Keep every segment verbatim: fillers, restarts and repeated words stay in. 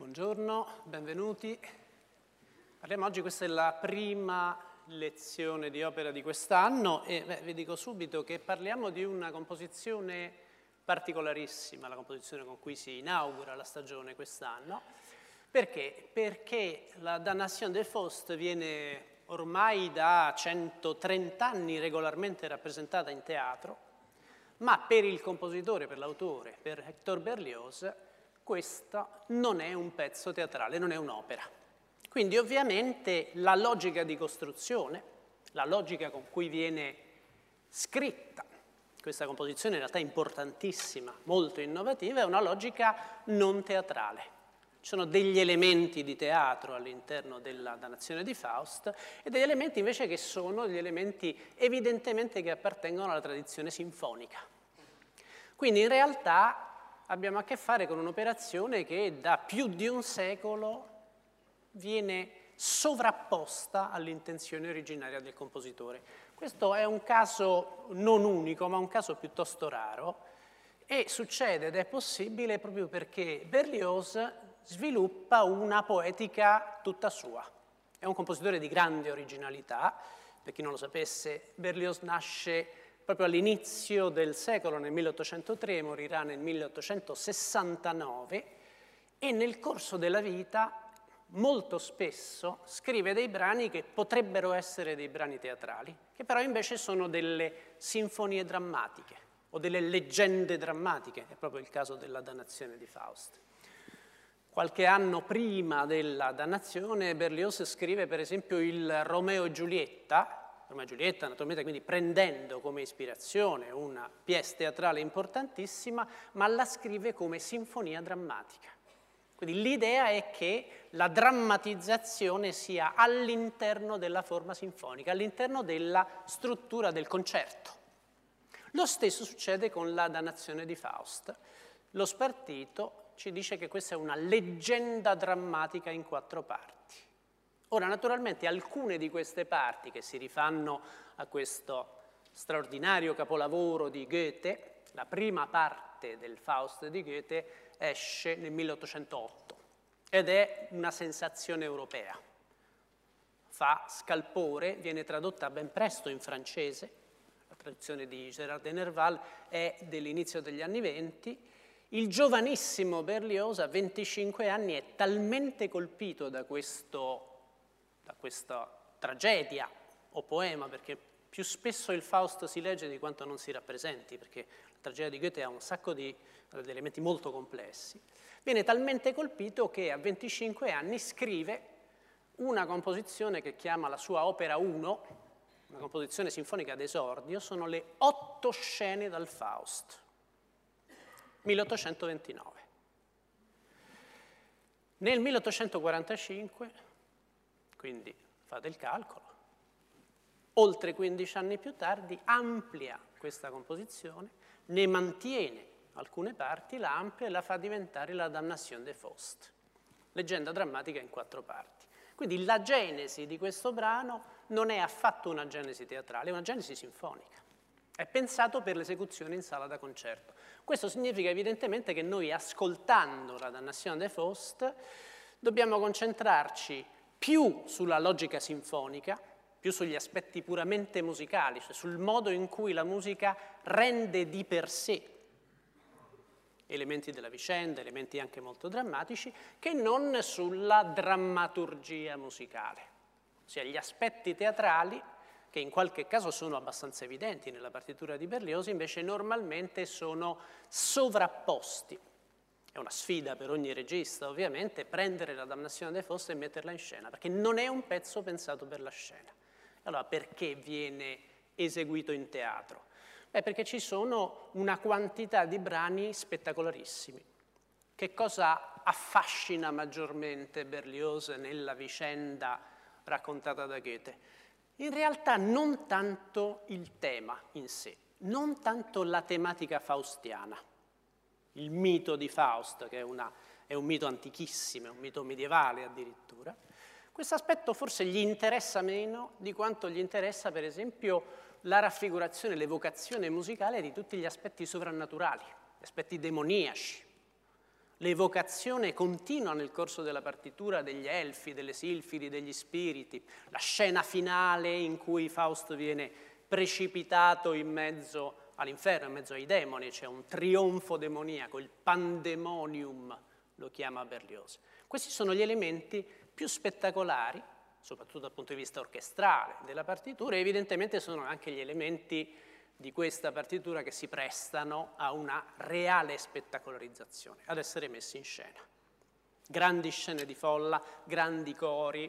Buongiorno, benvenuti. Parliamo oggi, questa è la prima lezione di opera di quest'anno e beh, vi dico subito che parliamo di una composizione particolarissima, la composizione con cui si inaugura la stagione quest'anno. Perché? Perché la Damnation de Faust viene ormai da centotrenta anni regolarmente rappresentata in teatro, ma per il compositore, per l'autore, per Hector Berlioz, questo non è un pezzo teatrale, non è un'opera. Quindi ovviamente la logica di costruzione, la logica con cui viene scritta questa composizione, in realtà importantissima, molto innovativa, è una logica non teatrale. Ci sono degli elementi di teatro all'interno della Damnation de Faust e degli elementi invece che sono degli elementi evidentemente che appartengono alla tradizione sinfonica. Quindi in realtà abbiamo a che fare con un'operazione che da più di un secolo viene sovrapposta all'intenzione originaria del compositore. Questo è un caso non unico, ma un caso piuttosto raro, e succede ed è possibile proprio perché Berlioz sviluppa una poetica tutta sua. È un compositore di grande originalità. Per chi non lo sapesse, Berlioz nasce proprio all'inizio del secolo, nel milleottocentotre, morirà nel milleottocentosessantanove, e nel corso della vita molto spesso scrive dei brani che potrebbero essere dei brani teatrali, che però invece sono delle sinfonie drammatiche o delle leggende drammatiche, è proprio il caso della Damnation de Faust. Qualche anno prima della Dannazione, Berlioz scrive per esempio il Romeo e Giulietta, Romeo e Giulietta naturalmente quindi prendendo come ispirazione una pièce teatrale importantissima, ma la scrive come sinfonia drammatica. Quindi l'idea è che la drammatizzazione sia all'interno della forma sinfonica, all'interno della struttura del concerto. Lo stesso succede con la Damnation de Faust. Lo spartito ci dice che questa è una leggenda drammatica in quattro parti. Ora, naturalmente, alcune di queste parti che si rifanno a questo straordinario capolavoro di Goethe, la prima parte del Faust di Goethe esce nel milleottocentootto ed è una sensazione europea. Fa scalpore, viene tradotta ben presto in francese, la traduzione di Gérard de Nerval è dell'inizio degli anni venti. Il giovanissimo Berlioz a venticinque anni è talmente colpito da, questo, da questa tragedia o poema, perché più spesso il Faust si legge di quanto non si rappresenti, perché la tragedia di Goethe ha un sacco di, di elementi molto complessi. Viene talmente colpito che a venticinque anni scrive una composizione che chiama la sua opera uno, una composizione sinfonica d'esordio, sono le otto scene dal Faust. milleottocentoventinove. Nel milleottocentoquarantacinque, quindi fate il calcolo, oltre quindici anni più tardi, amplia questa composizione, ne mantiene alcune parti, la amplia e la fa diventare la Damnation de Faust, leggenda drammatica in quattro parti. Quindi la genesi di questo brano non è affatto una genesi teatrale, è una genesi sinfonica. È pensato per l'esecuzione in sala da concerto. Questo significa evidentemente che noi, ascoltando la Damnation de Faust, dobbiamo concentrarci più sulla logica sinfonica, più sugli aspetti puramente musicali, cioè sul modo in cui la musica rende di per sé elementi della vicenda, elementi anche molto drammatici, che non sulla drammaturgia musicale, ossia gli aspetti teatrali, che in qualche caso sono abbastanza evidenti nella partitura di Berlioz, invece normalmente sono sovrapposti. È una sfida per ogni regista, ovviamente, prendere la Damnation de Faust e metterla in scena, perché non è un pezzo pensato per la scena. Allora, perché viene eseguito in teatro? Beh, perché ci sono una quantità di brani spettacolarissimi. Che cosa affascina maggiormente Berlioz nella vicenda raccontata da Goethe? In realtà non tanto il tema in sé, non tanto la tematica faustiana, il mito di Faust, che è, una, è un mito antichissimo, è un mito medievale addirittura. Questo aspetto forse gli interessa meno di quanto gli interessa, per esempio, la raffigurazione, l'evocazione musicale di tutti gli aspetti sovrannaturali, gli aspetti demoniaci, L'evocazione continua nel corso della partitura degli elfi, delle silfidi, degli spiriti, la scena finale in cui Fausto viene precipitato in mezzo all'inferno, in mezzo ai demoni, c'è un trionfo demoniaco, il pandemonium lo chiama Berlioz. Questi sono gli elementi più spettacolari, soprattutto dal punto di vista orchestrale della partitura, e evidentemente sono anche gli elementi di questa partitura che si prestano a una reale spettacolarizzazione, ad essere messi in scena. Grandi scene di folla, grandi cori.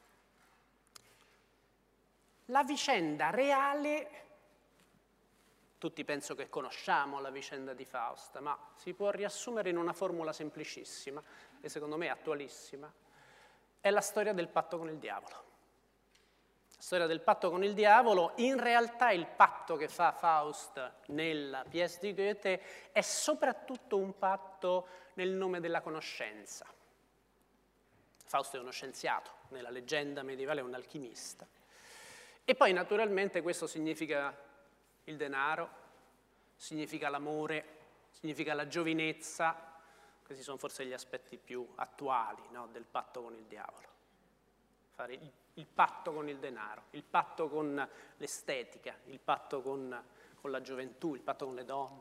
La vicenda reale, tutti penso che conosciamo la vicenda di Fausta, ma si può riassumere in una formula semplicissima e secondo me attualissima, è la storia del patto con il diavolo. La storia del patto con il diavolo, in realtà il patto che fa Faust nella pièce di Goethe è soprattutto un patto nel nome della conoscenza. Faust è uno scienziato, nella leggenda medievale è un alchimista. E poi naturalmente questo significa il denaro, significa l'amore, significa la giovinezza. Questi sono forse gli aspetti più attuali, no, del patto con il diavolo. Fare il Il patto con il denaro, il patto con l'estetica, il patto con, con la gioventù, il patto con le donne.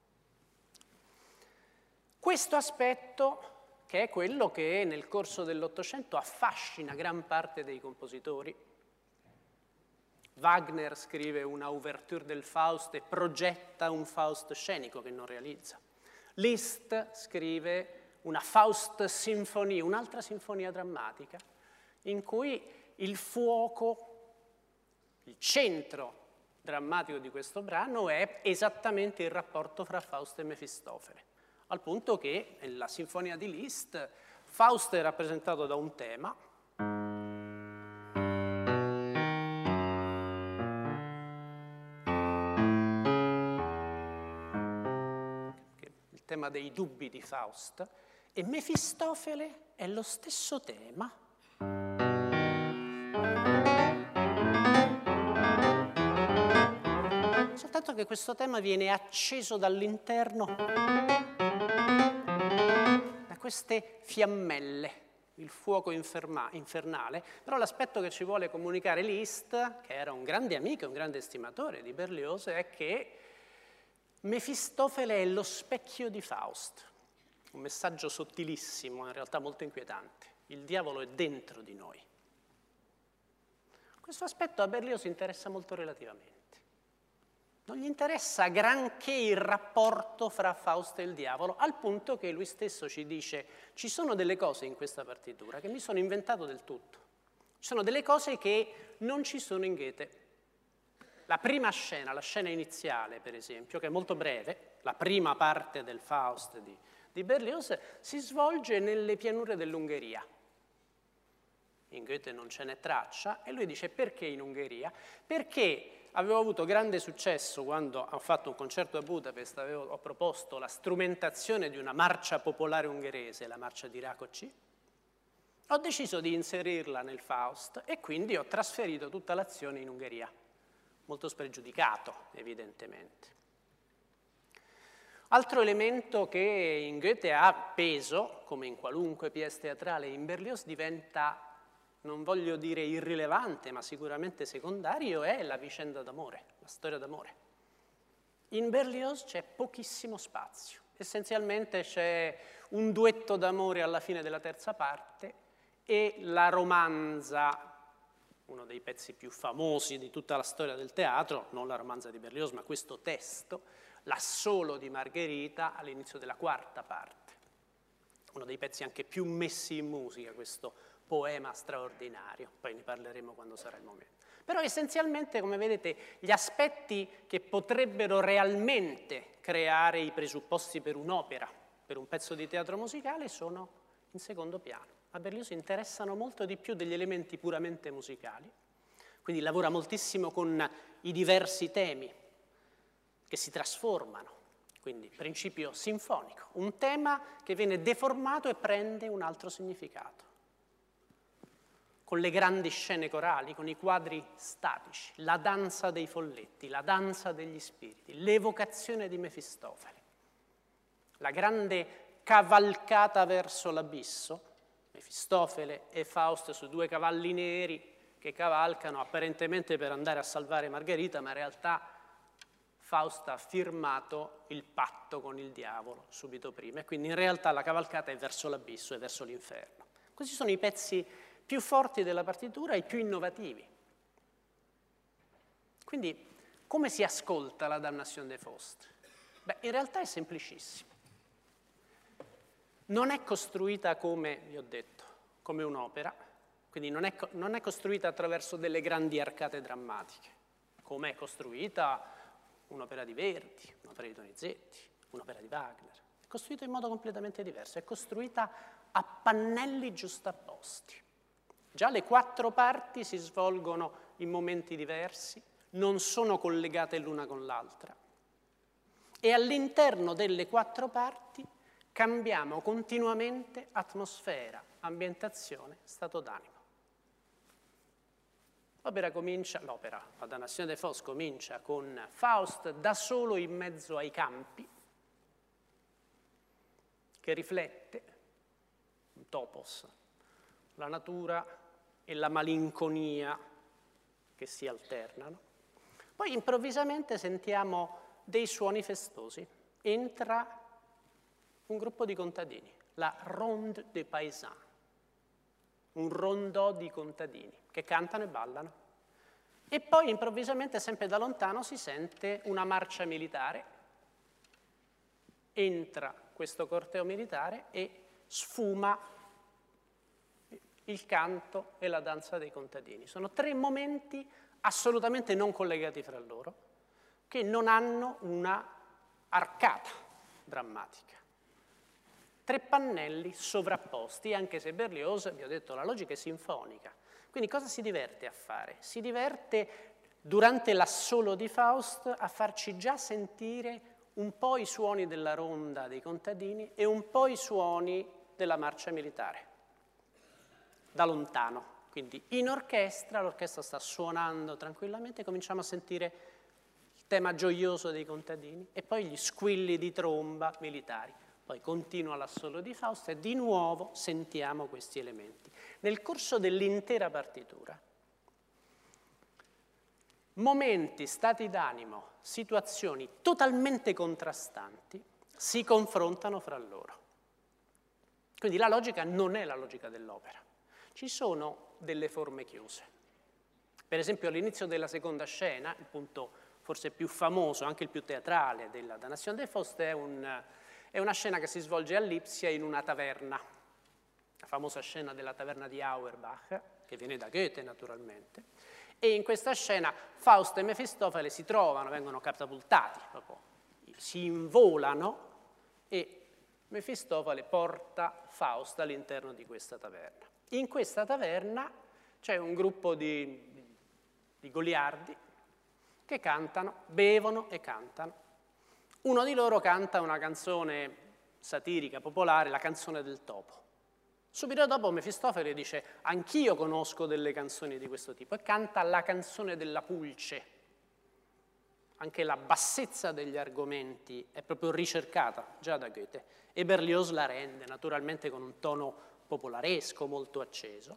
Questo aspetto, che è quello che nel corso dell'Ottocento affascina gran parte dei compositori. Wagner scrive una ouverture del Faust e progetta un Faust scenico che non realizza. Liszt scrive una Faust Sinfonie, un'altra sinfonia drammatica, in cui il fuoco, il centro drammatico di questo brano è esattamente il rapporto fra Faust e Mefistofele, al punto che nella sinfonia di Liszt Faust è rappresentato da un tema il tema dei dubbi di Faust, e Mefistofele è lo stesso tema soltanto che questo tema viene acceso dall'interno da queste fiammelle, il fuoco infernale. Però l'aspetto che ci vuole comunicare Liszt, che era un grande amico, un grande estimatore di Berlioz, è che Mefistofele è lo specchio di Faust. Un messaggio sottilissimo, in realtà molto inquietante. Il diavolo è dentro di noi. Questo aspetto a Berlioz interessa molto relativamente. Non gli interessa granché il rapporto fra Faust e il diavolo, al punto che lui stesso ci dice: ci sono delle cose in questa partitura che mi sono inventato del tutto. Ci sono delle cose che non ci sono in Goethe. La prima scena, la scena iniziale, per esempio, che è molto breve, la prima parte del Faust di, di Berlioz, si svolge nelle pianure dell'Ungheria. In Goethe non ce n'è traccia, e lui dice: perché in Ungheria? Perché avevo avuto grande successo quando ho fatto un concerto a Budapest, avevo, ho proposto la strumentazione di una marcia popolare ungherese, la marcia di Rákóczi. Ho deciso di inserirla nel Faust e quindi ho trasferito tutta l'azione in Ungheria, molto spregiudicato evidentemente. Altro elemento che in Goethe ha peso, come in qualunque pièce teatrale, in Berlioz diventa, non voglio dire irrilevante, ma sicuramente secondario, è la vicenda d'amore, la storia d'amore. In Berlioz c'è pochissimo spazio, essenzialmente c'è un duetto d'amore alla fine della terza parte e la romanza, uno dei pezzi più famosi di tutta la storia del teatro, non la romanza di Berlioz, ma questo testo, l'Assolo di Margherita, all'inizio della quarta parte. Uno dei pezzi anche più messi in musica, questo poema straordinario, poi ne parleremo quando sarà il momento. Però essenzialmente, come vedete, gli aspetti che potrebbero realmente creare i presupposti per un'opera, per un pezzo di teatro musicale, sono in secondo piano. A Berlioz interessano molto di più degli elementi puramente musicali, quindi lavora moltissimo con i diversi temi che si trasformano, quindi principio sinfonico, un tema che viene deformato e prende un altro significato. Con le grandi scene corali, con i quadri statici, la danza dei folletti, la danza degli spiriti, l'evocazione di Mefistofele, la grande cavalcata verso l'abisso, Mefistofele e Faust su due cavalli neri che cavalcano apparentemente per andare a salvare Margherita, ma in realtà Faust ha firmato il patto con il diavolo subito prima e quindi in realtà la cavalcata è verso l'abisso, è verso l'inferno. Questi sono i pezzi più forti della partitura e i più innovativi. Quindi come si ascolta la Damnation de Faust? Beh, in realtà è semplicissimo. Non è costruita come, vi ho detto, come un'opera, quindi non è, non è costruita attraverso delle grandi arcate drammatiche, come è costruita un'opera di Verdi, un'opera di Donizetti, un'opera di Wagner. È costruita in modo completamente diverso, è costruita a pannelli giustapposti. Già le quattro parti si svolgono in momenti diversi, non sono collegate l'una con l'altra. E all'interno delle quattro parti cambiamo continuamente atmosfera, ambientazione, stato d'animo. L'opera comincia, l'opera, la Damnation de Faust comincia con Faust da solo in mezzo ai campi, che riflette, un topos, la natura e la malinconia che si alternano. Poi improvvisamente sentiamo dei suoni festosi. Entra un gruppo di contadini, la Ronde des Paysans, un rondò di contadini che cantano e ballano. E poi improvvisamente, sempre da lontano, si sente una marcia militare. Entra questo corteo militare e sfuma il canto e la danza dei contadini. Sono tre momenti assolutamente non collegati fra loro, che non hanno una arcata drammatica. Tre pannelli sovrapposti, anche se Berlioz, vi ho detto, la logica è sinfonica. Quindi cosa si diverte a fare? Si diverte, durante l'assolo di Faust, a farci già sentire un po' i suoni della ronda dei contadini e un po' i suoni della marcia militare, da lontano. Quindi in orchestra, l'orchestra sta suonando tranquillamente, cominciamo a sentire il tema gioioso dei contadini e poi gli squilli di tromba militari. Poi continua l'assolo di Faust e di nuovo sentiamo questi elementi. Nel corso dell'intera partitura, momenti, stati d'animo, situazioni totalmente contrastanti si confrontano fra loro. Quindi la logica non è la logica dell'opera. Ci sono delle forme chiuse. Per esempio all'inizio della seconda scena, il punto forse più famoso, anche il più teatrale della Damnation de Faust, è, un, è una scena che si svolge a Lipsia in una taverna, la famosa scena della taverna di Auerbach, che viene da Goethe naturalmente, e in questa scena Faust e Mefistofele si trovano, vengono catapultati, proprio, si involano e Mefistofele porta Faust all'interno di questa taverna. In questa taverna c'è un gruppo di, di goliardi che cantano, bevono e cantano. Uno di loro canta una canzone satirica, popolare, la canzone del topo. Subito dopo Mefistofele dice, anch'io conosco delle canzoni di questo tipo, e canta la canzone della pulce. Anche la bassezza degli argomenti è proprio ricercata già da Goethe, e Berlioz la rende naturalmente con un tono popolaresco, molto acceso.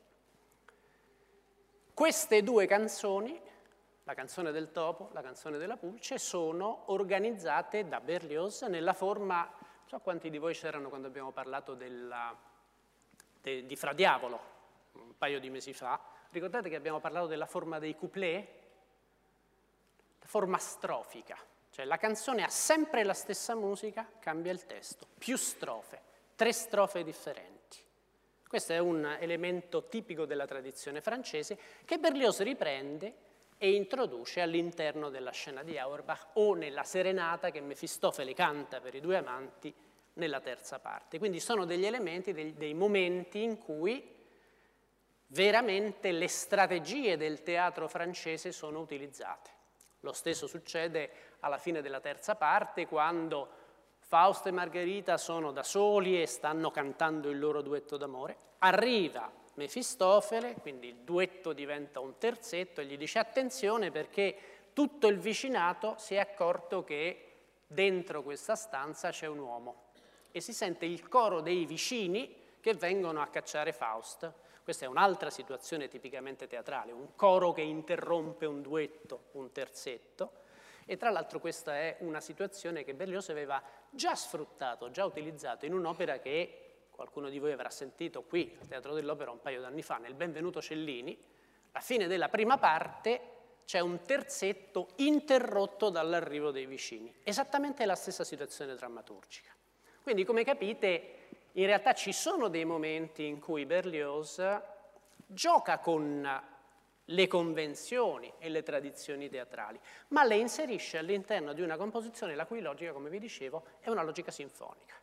Queste due canzoni, la canzone del topo, la canzone della pulce, sono organizzate da Berlioz nella forma, non so quanti di voi c'erano quando abbiamo parlato della, de, di Fra Diavolo, un paio di mesi fa, ricordate che abbiamo parlato della forma dei couplet? La forma strofica, cioè la canzone ha sempre la stessa musica, cambia il testo, più strofe, tre strofe differenti. Questo è un elemento tipico della tradizione francese che Berlioz riprende e introduce all'interno della scena di Auerbach o nella serenata che Mefistofele canta per i due amanti nella terza parte. Quindi sono degli elementi, dei, dei momenti in cui veramente le strategie del teatro francese sono utilizzate. Lo stesso succede alla fine della terza parte, quando Faust e Margherita sono da soli e stanno cantando il loro duetto d'amore. Arriva Mefistofele, quindi il duetto diventa un terzetto e gli dice attenzione perché tutto il vicinato si è accorto che dentro questa stanza c'è un uomo. e si sente il coro dei vicini che vengono a cacciare Faust. Questa è un'altra situazione tipicamente teatrale, un coro che interrompe un duetto, un terzetto, e tra l'altro questa è una situazione che Berlioz aveva già sfruttato, già utilizzato in un'opera che qualcuno di voi avrà sentito qui al Teatro dell'Opera un paio d'anni fa, nel Benvenuto Cellini. Alla fine della prima parte c'è un terzetto interrotto dall'arrivo dei vicini, esattamente la stessa situazione drammaturgica. Quindi, come capite, in realtà ci sono dei momenti in cui Berlioz gioca con le convenzioni e le tradizioni teatrali, ma le inserisce all'interno di una composizione la cui logica, come vi dicevo, è una logica sinfonica.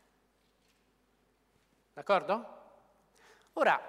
D'accordo? Ora,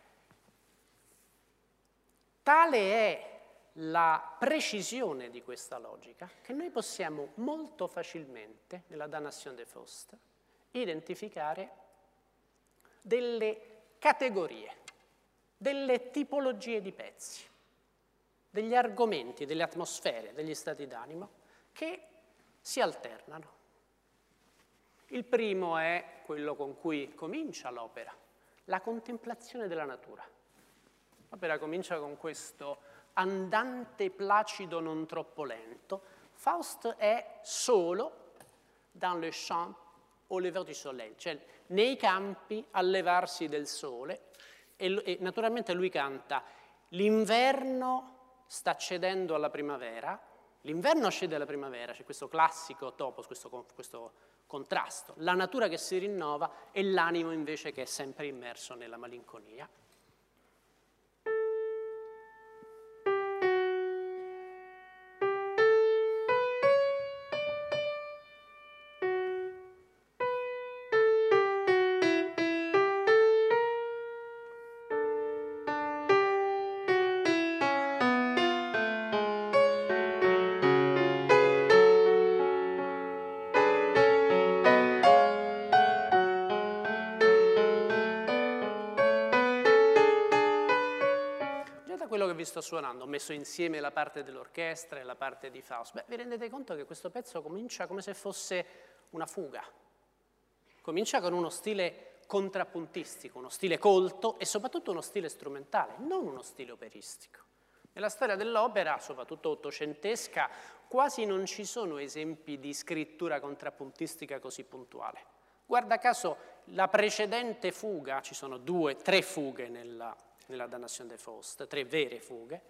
tale è la precisione di questa logica che noi possiamo molto facilmente, nella Damnation de Faust, identificare delle categorie, delle tipologie di pezzi, degli argomenti, delle atmosfere, degli stati d'animo che si alternano. Il primo è quello con cui comincia l'opera, la contemplazione della natura. L'opera comincia con questo andante placido non troppo lento. Faust è solo dans le champ au lever du soleil, cioè nei campi al levarsi del sole, e, e naturalmente lui canta: l'inverno sta cedendo alla primavera, l'inverno cede alla primavera, c'è questo classico topos, questo, questo contrasto, la natura che si rinnova e l'animo invece che è sempre immerso nella malinconia. Vi sto suonando, ho messo insieme la parte dell'orchestra e la parte di Faust. Beh, vi rendete conto che questo pezzo comincia come se fosse una fuga. Comincia con uno stile contrappuntistico, uno stile colto e soprattutto uno stile strumentale, non uno stile operistico. Nella storia dell'opera, soprattutto ottocentesca, quasi non ci sono esempi di scrittura contrappuntistica così puntuale. Guarda caso, la precedente fuga, ci sono due, tre fughe nella nella Damnation de Faust, tre vere fughe.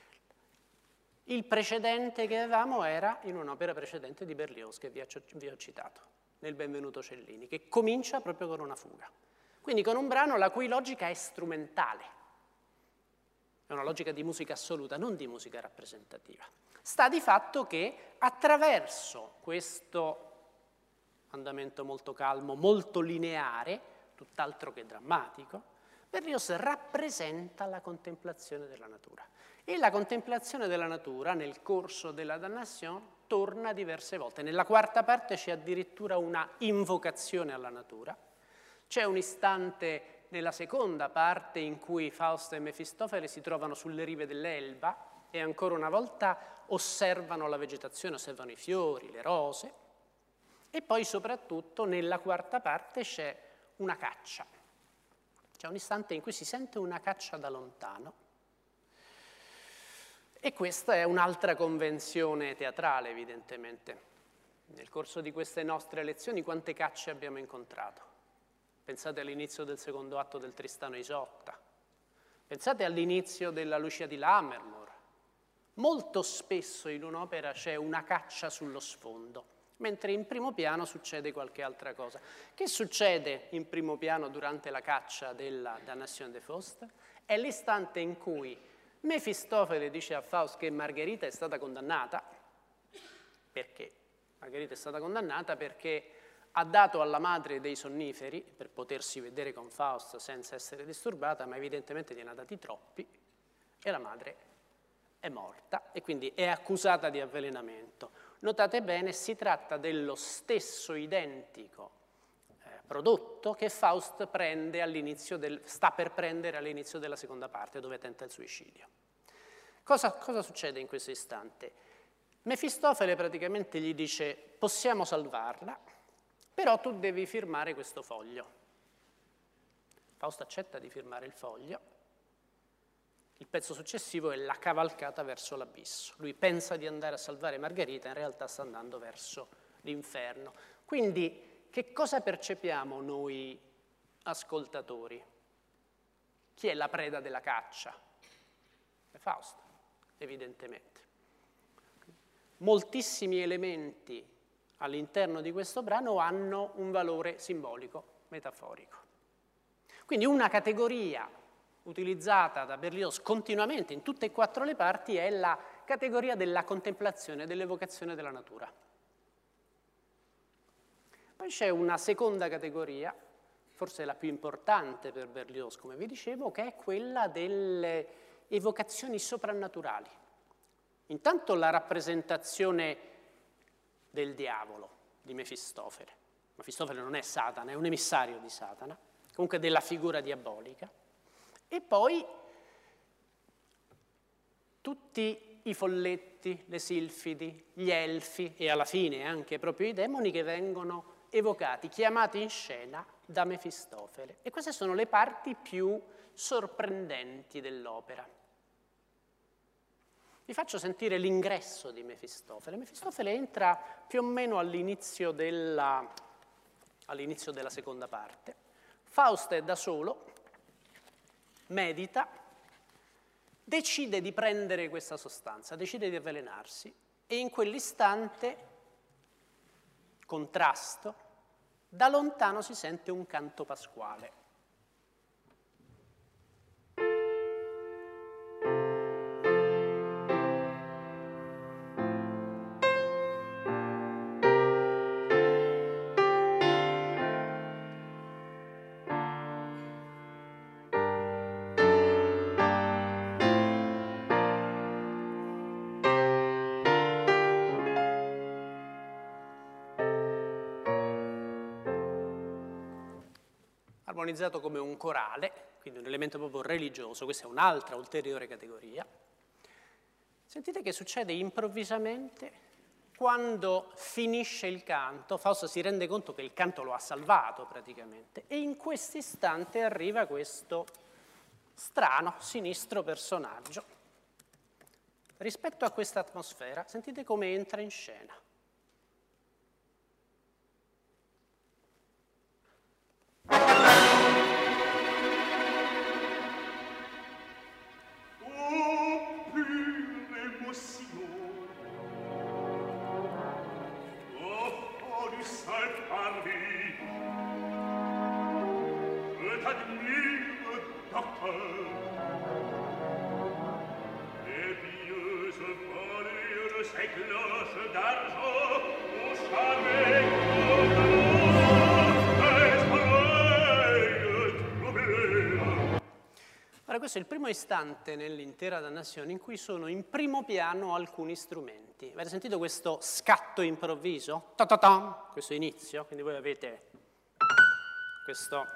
Il precedente che avevamo era in un'opera precedente di Berlioz, che vi ho, vi ho citato, nel Benvenuto Cellini, che comincia proprio con una fuga. Quindi con un brano la cui logica è strumentale. È una logica di musica assoluta, non di musica rappresentativa. Sta di fatto che attraverso questo andamento molto calmo, molto lineare, tutt'altro che drammatico, Berlioz rappresenta la contemplazione della natura. E la contemplazione della natura, nel corso della Damnation, torna diverse volte. Nella quarta parte c'è addirittura una invocazione alla natura. C'è un istante nella seconda parte in cui Faust e Mefistofele si trovano sulle rive dell'Elba e ancora una volta osservano la vegetazione, osservano i fiori, le rose. E poi soprattutto nella quarta parte c'è una caccia. C'è un istante in cui si sente una caccia da lontano e questa è un'altra convenzione teatrale, evidentemente. Nel corso di queste nostre lezioni quante cacce abbiamo incontrato? Pensate all'inizio del secondo atto del Tristano e Isotta, pensate all'inizio della Lucia di Lammermoor. Molto spesso in un'opera c'è una caccia sullo sfondo, mentre in primo piano succede qualche altra cosa. Che succede in primo piano durante la caccia della Damnation de Faust? È l'istante in cui Mefistofele dice a Faust che Margherita è stata condannata. Perché? Margherita è stata condannata perché ha dato alla madre dei sonniferi per potersi vedere con Faust senza essere disturbata, ma evidentemente gliene ha dati troppi e la madre è morta e quindi è accusata di avvelenamento. Notate bene, si tratta dello stesso identico eh, prodotto che Faust prende all'inizio del, sta per prendere all'inizio della seconda parte, dove tenta il suicidio. Cosa, cosa succede in questo istante? Mefistofele praticamente gli dice: possiamo salvarla, però tu devi firmare questo foglio. Fausto accetta di firmare il foglio. Il pezzo successivo è la cavalcata verso l'abisso. Lui pensa di andare a salvare Margherita, in realtà sta andando verso l'inferno. Quindi che cosa percepiamo noi ascoltatori? Chi è la preda della caccia? È Fausto, evidentemente. Moltissimi elementi all'interno di questo brano hanno un valore simbolico, metaforico. Quindi una categoria utilizzata da Berlioz continuamente in tutte e quattro le parti è la categoria della contemplazione, dell'evocazione della natura. Poi c'è una seconda categoria, forse la più importante per Berlioz, come vi dicevo, che è quella delle evocazioni soprannaturali. Intanto la rappresentazione del diavolo, di Mefistofele. Mefistofele non è Satana, è un emissario di Satana, comunque della figura diabolica. E poi tutti i folletti, le silfidi, gli elfi e alla fine anche proprio i demoni che vengono evocati, chiamati in scena da Mefistofele. E queste sono le parti più sorprendenti dell'opera. Vi faccio sentire l'ingresso di Mefistofele. Mefistofele entra più o meno all'inizio della, all'inizio della seconda parte. Fausto è da solo, medita, decide di prendere questa sostanza, decide di avvelenarsi e in quell'istante, contrasto, da lontano si sente un canto pasquale. Armonizzato come un corale, quindi un elemento proprio religioso, questa è un'altra ulteriore categoria. Sentite che succede improvvisamente quando finisce il canto, Fausto si rende conto che il canto lo ha salvato praticamente, e in questo istante arriva questo strano, sinistro personaggio. Rispetto a questa atmosfera, sentite come entra in scena. Ora, questo è il primo istante nell'intera dannazione in cui sono in primo piano alcuni strumenti. Avete sentito questo scatto improvviso? Ta-ta-ta, questo inizio, quindi voi avete questo.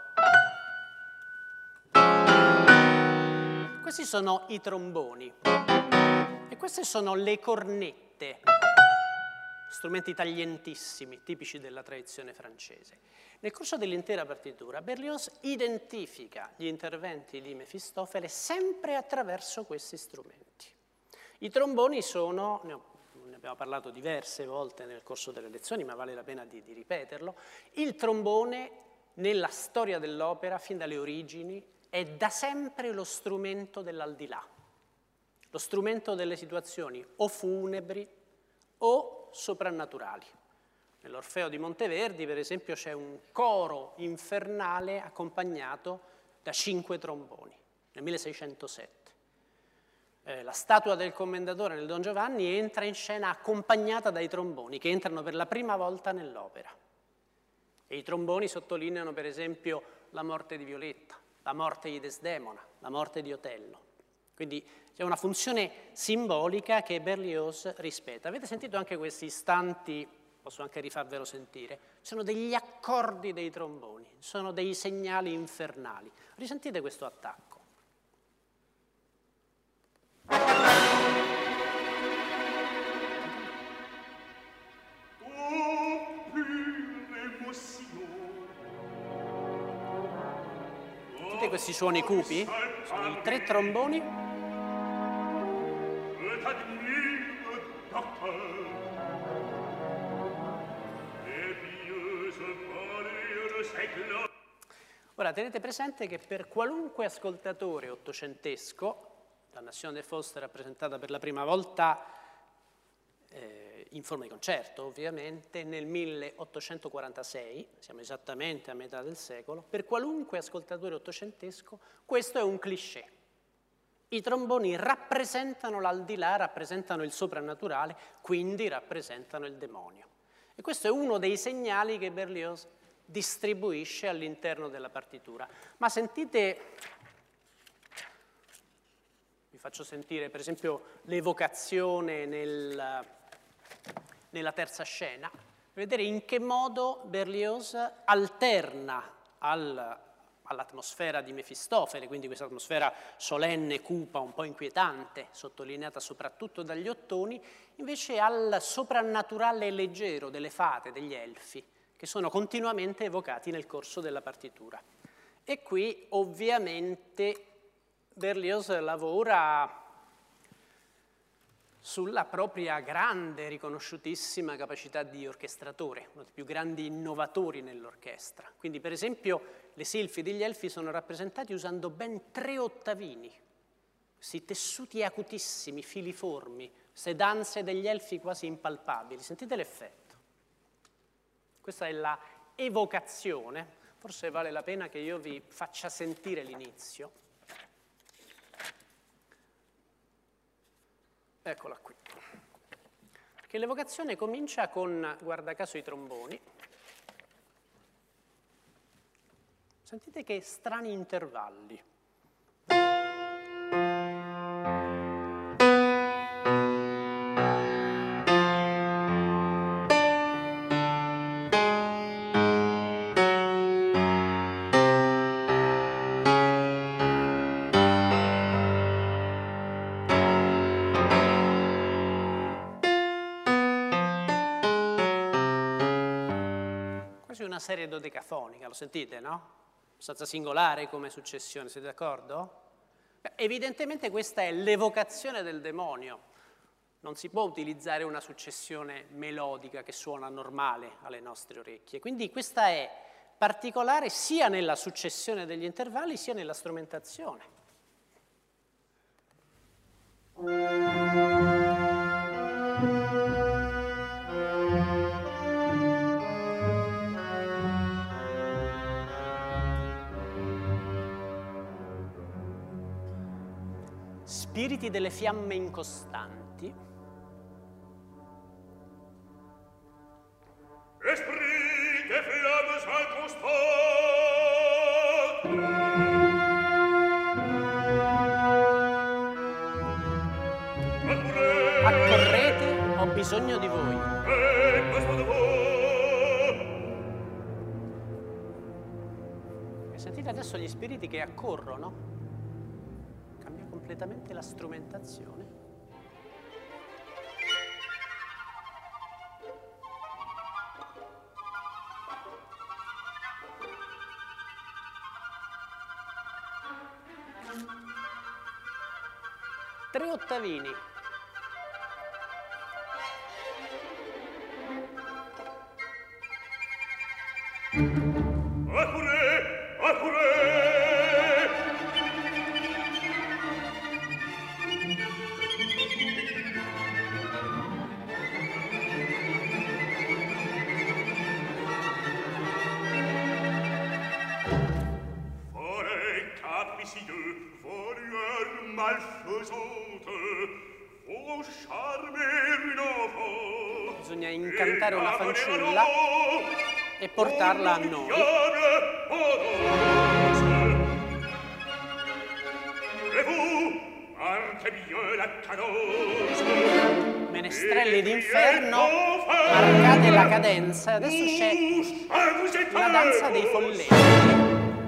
Questi sono i tromboni e queste sono le cornette, strumenti taglientissimi, tipici della tradizione francese. Nel corso dell'intera partitura Berlioz identifica gli interventi di Mefistofele sempre attraverso questi strumenti. I tromboni sono, ne, ho, ne abbiamo parlato diverse volte nel corso delle lezioni, ma vale la pena di, di ripeterlo, il trombone nella storia dell'opera, fin dalle origini, è da sempre lo strumento dell'aldilà, lo strumento delle situazioni o funebri o soprannaturali. Nell'Orfeo di Monteverdi, per esempio, c'è un coro infernale accompagnato da cinque tromboni, nel milleseicentosette. Eh, la statua del Commendatore nel Don Giovanni entra in scena accompagnata dai tromboni, che entrano per la prima volta nell'opera. E i tromboni sottolineano, per esempio, la morte di Violetta, la morte di Desdemona, la morte di Otello. Quindi c'è una funzione simbolica che Berlioz rispetta. Avete sentito anche questi istanti, posso anche rifarvelo sentire, sono degli accordi dei tromboni, sono dei segnali infernali. Risentite questo attacco. Oh, pure Sentite questi suoni cupi? Sono i tre tromboni. Ora tenete presente che per qualunque ascoltatore ottocentesco, la Nation de Faust è rappresentata per la prima volta eh, in forma di concerto, ovviamente, nel milleottocentoquarantasei, siamo esattamente a metà del secolo, per qualunque ascoltatore ottocentesco questo è un cliché. I tromboni rappresentano l'aldilà, rappresentano il soprannaturale, quindi rappresentano il demonio. E questo è uno dei segnali che Berlioz distribuisce all'interno della partitura. Ma sentite, vi faccio sentire per esempio l'evocazione nel, nella terza scena, per vedere in che modo Berlioz alterna al, all'atmosfera di Mefistofele, quindi questa atmosfera solenne, cupa, un po' inquietante, sottolineata soprattutto dagli ottoni, invece al soprannaturale leggero delle fate, degli elfi, che sono continuamente evocati nel corso della partitura. E qui ovviamente Berlioz lavora sulla propria grande, riconosciutissima capacità di orchestratore, uno dei più grandi innovatori nell'orchestra. Quindi per esempio le silfi degli elfi sono rappresentati usando ben tre ottavini, questi tessuti acutissimi, filiformi, queste danze degli elfi quasi impalpabili. Sentite l'effetto. Questa è la evocazione, forse vale la pena che io vi faccia sentire l'inizio. Eccola qui. Perché l'evocazione comincia con, guarda caso, i tromboni. Sentite che strani intervalli. Una serie dodecafonica, lo sentite, no? Abbastanza singolare come successione, siete d'accordo? Beh, evidentemente questa è l'evocazione del demonio. Non si può utilizzare una successione melodica che suona normale alle nostre orecchie. Quindi questa è particolare sia nella successione degli intervalli sia nella strumentazione. Spiriti delle fiamme incostanti. Esprit des flammes inconstantes. Accorrete, ho bisogno di voi. E sentite adesso gli spiriti che accorrono. Completamente la strumentazione. Tre ottavini. Accuré, accuré. Bisogna incantare una fanciulla e portarla a noi. Menestrelli d'inferno, marcate la cadenza. Adesso c'è la danza dei folletti.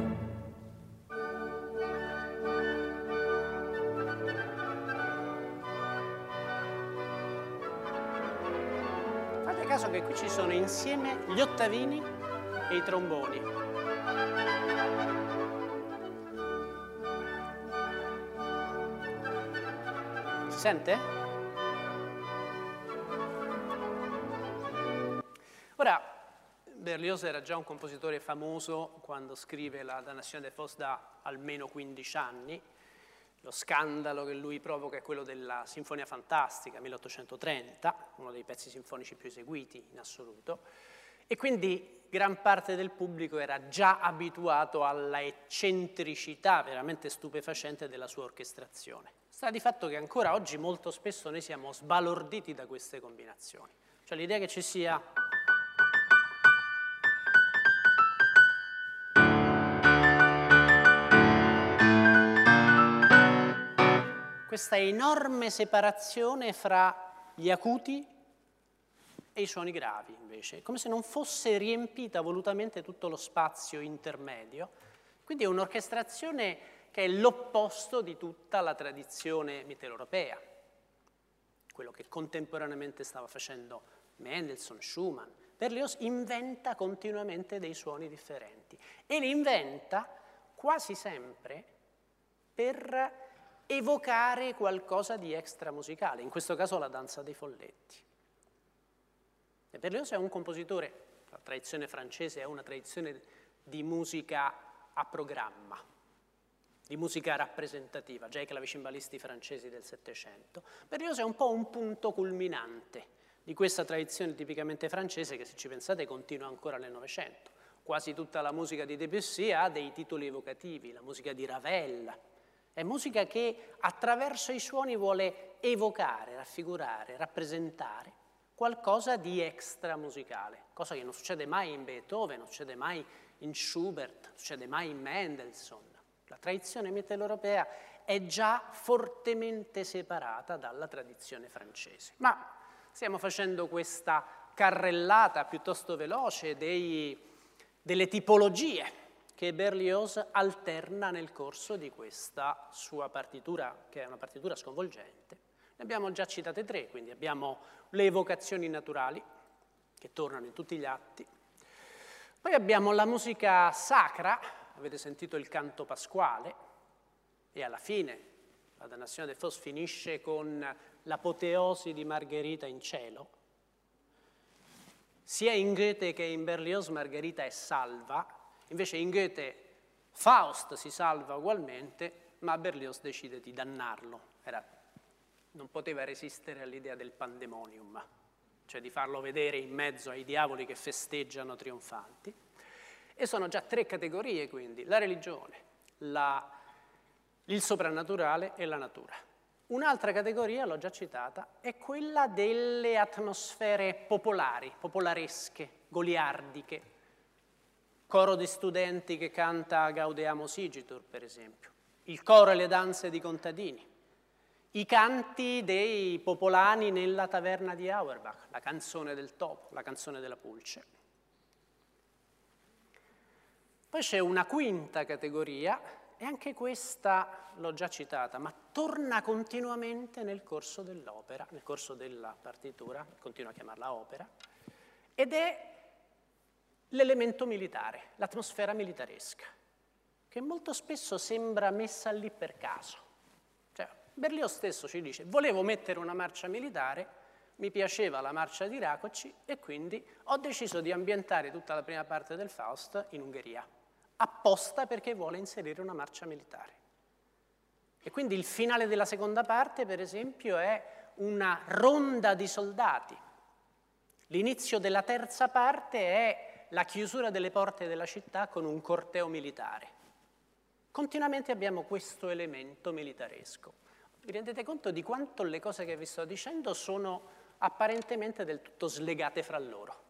Caso che qui ci sono insieme gli ottavini e i tromboni. sente? Ora, Berlioz era già un compositore famoso quando scrive la Damnation de Faust da almeno quindici anni. Lo scandalo che lui provoca è quello della Sinfonia Fantastica, milleottocentotrenta, uno dei pezzi sinfonici più eseguiti in assoluto, e quindi gran parte del pubblico era già abituato alla eccentricità veramente stupefacente della sua orchestrazione. Sta di fatto che ancora oggi molto spesso noi siamo sbalorditi da queste combinazioni. Cioè l'idea che ci sia questa enorme separazione fra gli acuti e i suoni gravi, invece, come se non fosse riempita volutamente tutto lo spazio intermedio. Quindi è un'orchestrazione che è l'opposto di tutta la tradizione mitteleuropea, quello che contemporaneamente stava facendo Mendelssohn, Schumann. Berlioz inventa continuamente dei suoni differenti e li inventa quasi sempre per evocare qualcosa di extramusicale, in questo caso la danza dei folletti. E Berlioz è un compositore, la tradizione francese è una tradizione di musica a programma, di musica rappresentativa, già i clavicimbalisti francesi del Settecento. Berlioz è un po' un punto culminante di questa tradizione tipicamente francese che, se ci pensate, continua ancora nel Novecento. Quasi tutta la musica di Debussy ha dei titoli evocativi, la musica di Ravel. È musica che attraverso i suoni vuole evocare, raffigurare, rappresentare qualcosa di extramusicale, cosa che non succede mai in Beethoven, non succede mai in Schubert, non succede mai in Mendelssohn. La tradizione mitteleuropea è già fortemente separata dalla tradizione francese. Ma stiamo facendo questa carrellata piuttosto veloce dei, delle tipologie che Berlioz alterna nel corso di questa sua partitura, che è una partitura sconvolgente. Ne abbiamo già citate tre, quindi abbiamo le evocazioni naturali, che tornano in tutti gli atti. Poi abbiamo la musica sacra, avete sentito il canto pasquale, e alla fine la Damnation de Faust finisce con l'apoteosi di Margherita in cielo. Sia in Goethe che in Berlioz Margherita è salva. Invece in Goethe Faust si salva ugualmente, ma Berlioz decide di dannarlo. Era, non poteva resistere all'idea del pandemonium, cioè di farlo vedere in mezzo ai diavoli che festeggiano trionfanti. E sono già tre categorie, quindi: la religione, la, il soprannaturale e la natura. Un'altra categoria, l'ho già citata, è quella delle atmosfere popolari, popolaresche, goliardiche. Coro di studenti che canta Gaudeamo Sigitur, per esempio, il coro e le danze di contadini, i canti dei popolani nella taverna di Auerbach, la canzone del topo, la canzone della pulce. Poi c'è una quinta categoria, e anche questa l'ho già citata, ma torna continuamente nel corso dell'opera, nel corso della partitura, continuo a chiamarla opera, ed è l'elemento militare, l'atmosfera militaresca, che molto spesso sembra messa lì per caso. Cioè, Berlioz stesso ci dice: volevo mettere una marcia militare, mi piaceva la marcia di Rakoczy e quindi ho deciso di ambientare tutta la prima parte del Faust in Ungheria, apposta perché vuole inserire una marcia militare. E quindi il finale della seconda parte, per esempio, è una ronda di soldati. L'inizio della terza parte è la chiusura delle porte della città con un corteo militare. Continuamente abbiamo questo elemento militaresco. Vi rendete conto di quanto le cose che vi sto dicendo sono apparentemente del tutto slegate fra loro?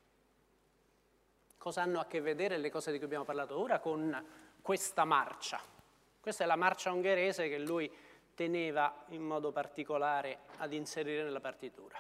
Cosa hanno a che vedere le cose di cui abbiamo parlato ora con questa marcia? Questa è la marcia ungherese che lui teneva in modo particolare ad inserire nella partitura.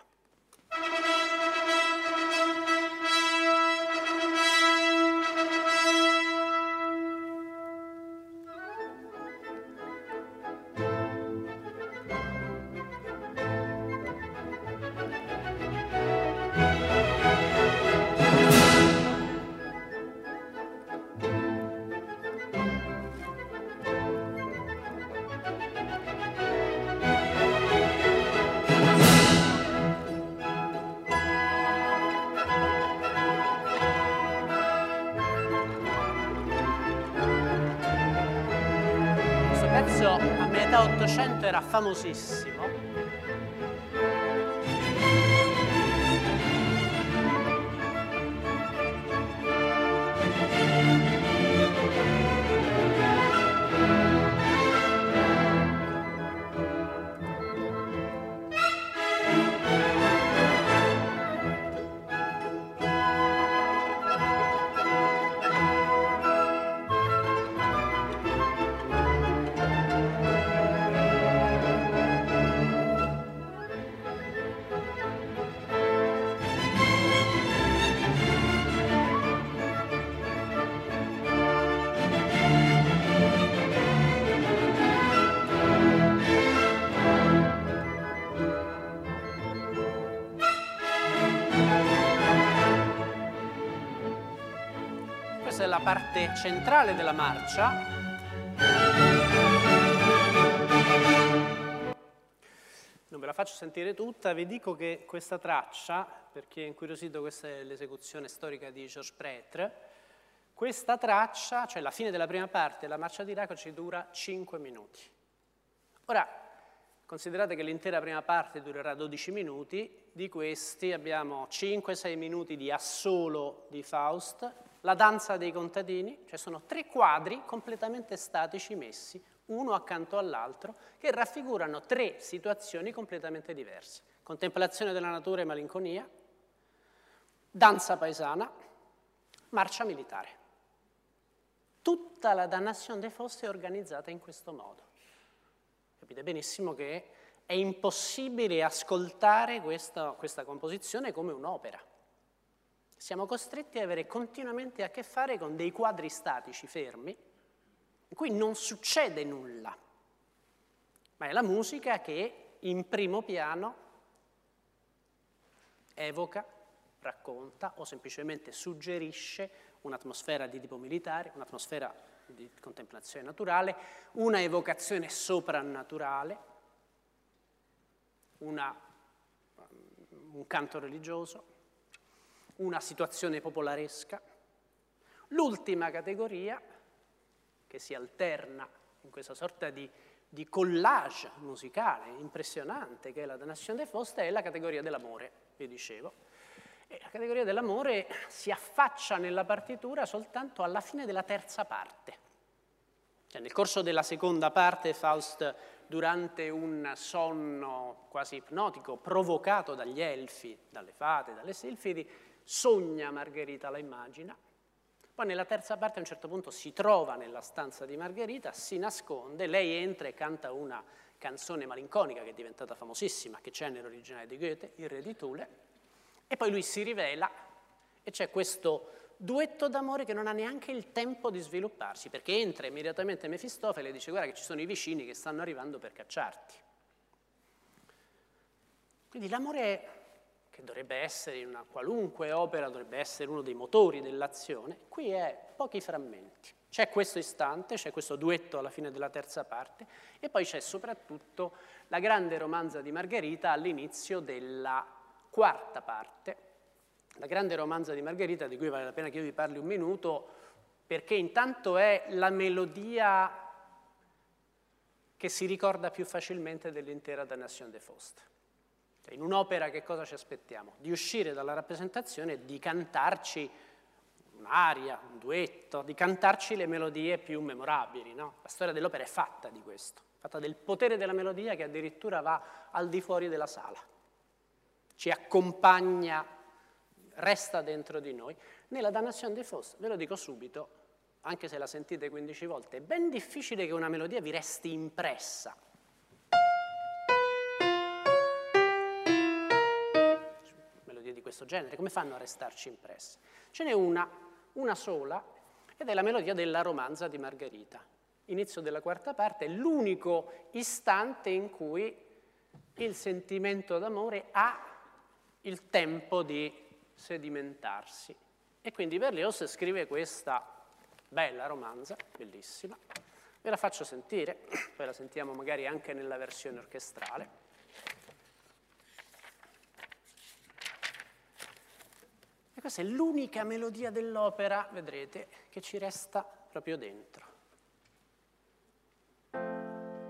pezzo a metà Ottocento era famosissimo. Questa è la parte centrale della marcia. Non ve la faccio sentire tutta, vi dico che questa traccia, per chi è incuriosito, questa è l'esecuzione storica di Georges Prêtre, questa traccia, cioè la fine della prima parte, la marcia di Rakoczy, dura cinque minuti. Ora, considerate che l'intera prima parte durerà dodici minuti, di questi abbiamo cinque sei minuti di assolo di Faust, la danza dei contadini, cioè sono tre quadri completamente statici messi, uno accanto all'altro, che raffigurano tre situazioni completamente diverse. Contemplazione della natura e malinconia, danza paesana, marcia militare. Tutta la Damnation des Faust è organizzata in questo modo. Capite benissimo che è impossibile ascoltare questa, questa composizione come un'opera. Siamo costretti ad avere continuamente a che fare con dei quadri statici fermi, in cui non succede nulla, ma è la musica che in primo piano evoca, racconta o semplicemente suggerisce un'atmosfera di tipo militare, un'atmosfera di contemplazione naturale, una evocazione soprannaturale, una, un canto religioso, una situazione popolaresca. L'ultima categoria, che si alterna in questa sorta di, di collage musicale impressionante che è la Damnation des Faust, è la categoria dell'amore, vi dicevo. E la categoria dell'amore si affaccia nella partitura soltanto alla fine della terza parte. Cioè, nel corso della seconda parte Faust, durante un sonno quasi ipnotico provocato dagli elfi, dalle fate, dalle silfidi, sogna Margherita, la immagina. Poi nella terza parte a un certo punto si trova nella stanza di Margherita, si nasconde, lei entra e canta una canzone malinconica che è diventata famosissima, che c'è nell'originale di Goethe, Il Re di Thule, e poi lui si rivela e c'è questo duetto d'amore che non ha neanche il tempo di svilupparsi, perché entra immediatamente Mefistofele e dice: guarda che ci sono i vicini che stanno arrivando per cacciarti. Quindi l'amore, che dovrebbe essere in una qualunque opera, dovrebbe essere uno dei motori dell'azione, qui è pochi frammenti. C'è questo istante, c'è questo duetto alla fine della terza parte, e poi c'è soprattutto la grande romanza di Margherita all'inizio della quarta parte. La grande romanza di Margherita, di cui vale la pena che io vi parli un minuto, perché intanto è la melodia che si ricorda più facilmente dell'intera Damnation des Faust. In un'opera che cosa ci aspettiamo? Di uscire dalla rappresentazione e di cantarci un'aria, un duetto, di cantarci le melodie più memorabili, no? La storia dell'opera è fatta di questo, fatta del potere della melodia che addirittura va al di fuori della sala, ci accompagna, resta dentro di noi. Nella Damnation des Faust, ve lo dico subito, anche se la sentite quindici volte, è ben difficile che una melodia vi resti impressa. Melodie di questo genere, come fanno a restarci impresse? Ce n'è una, una sola, ed è la melodia della romanza di Margherita. Inizio della quarta parte, è l'unico istante in cui il sentimento d'amore ha il tempo di sedimentarsi. E quindi Berlioz scrive questa bella romanza, bellissima. Ve la faccio sentire, poi la sentiamo magari anche nella versione orchestrale. E questa è l'unica melodia dell'opera, vedrete, che ci resta proprio dentro.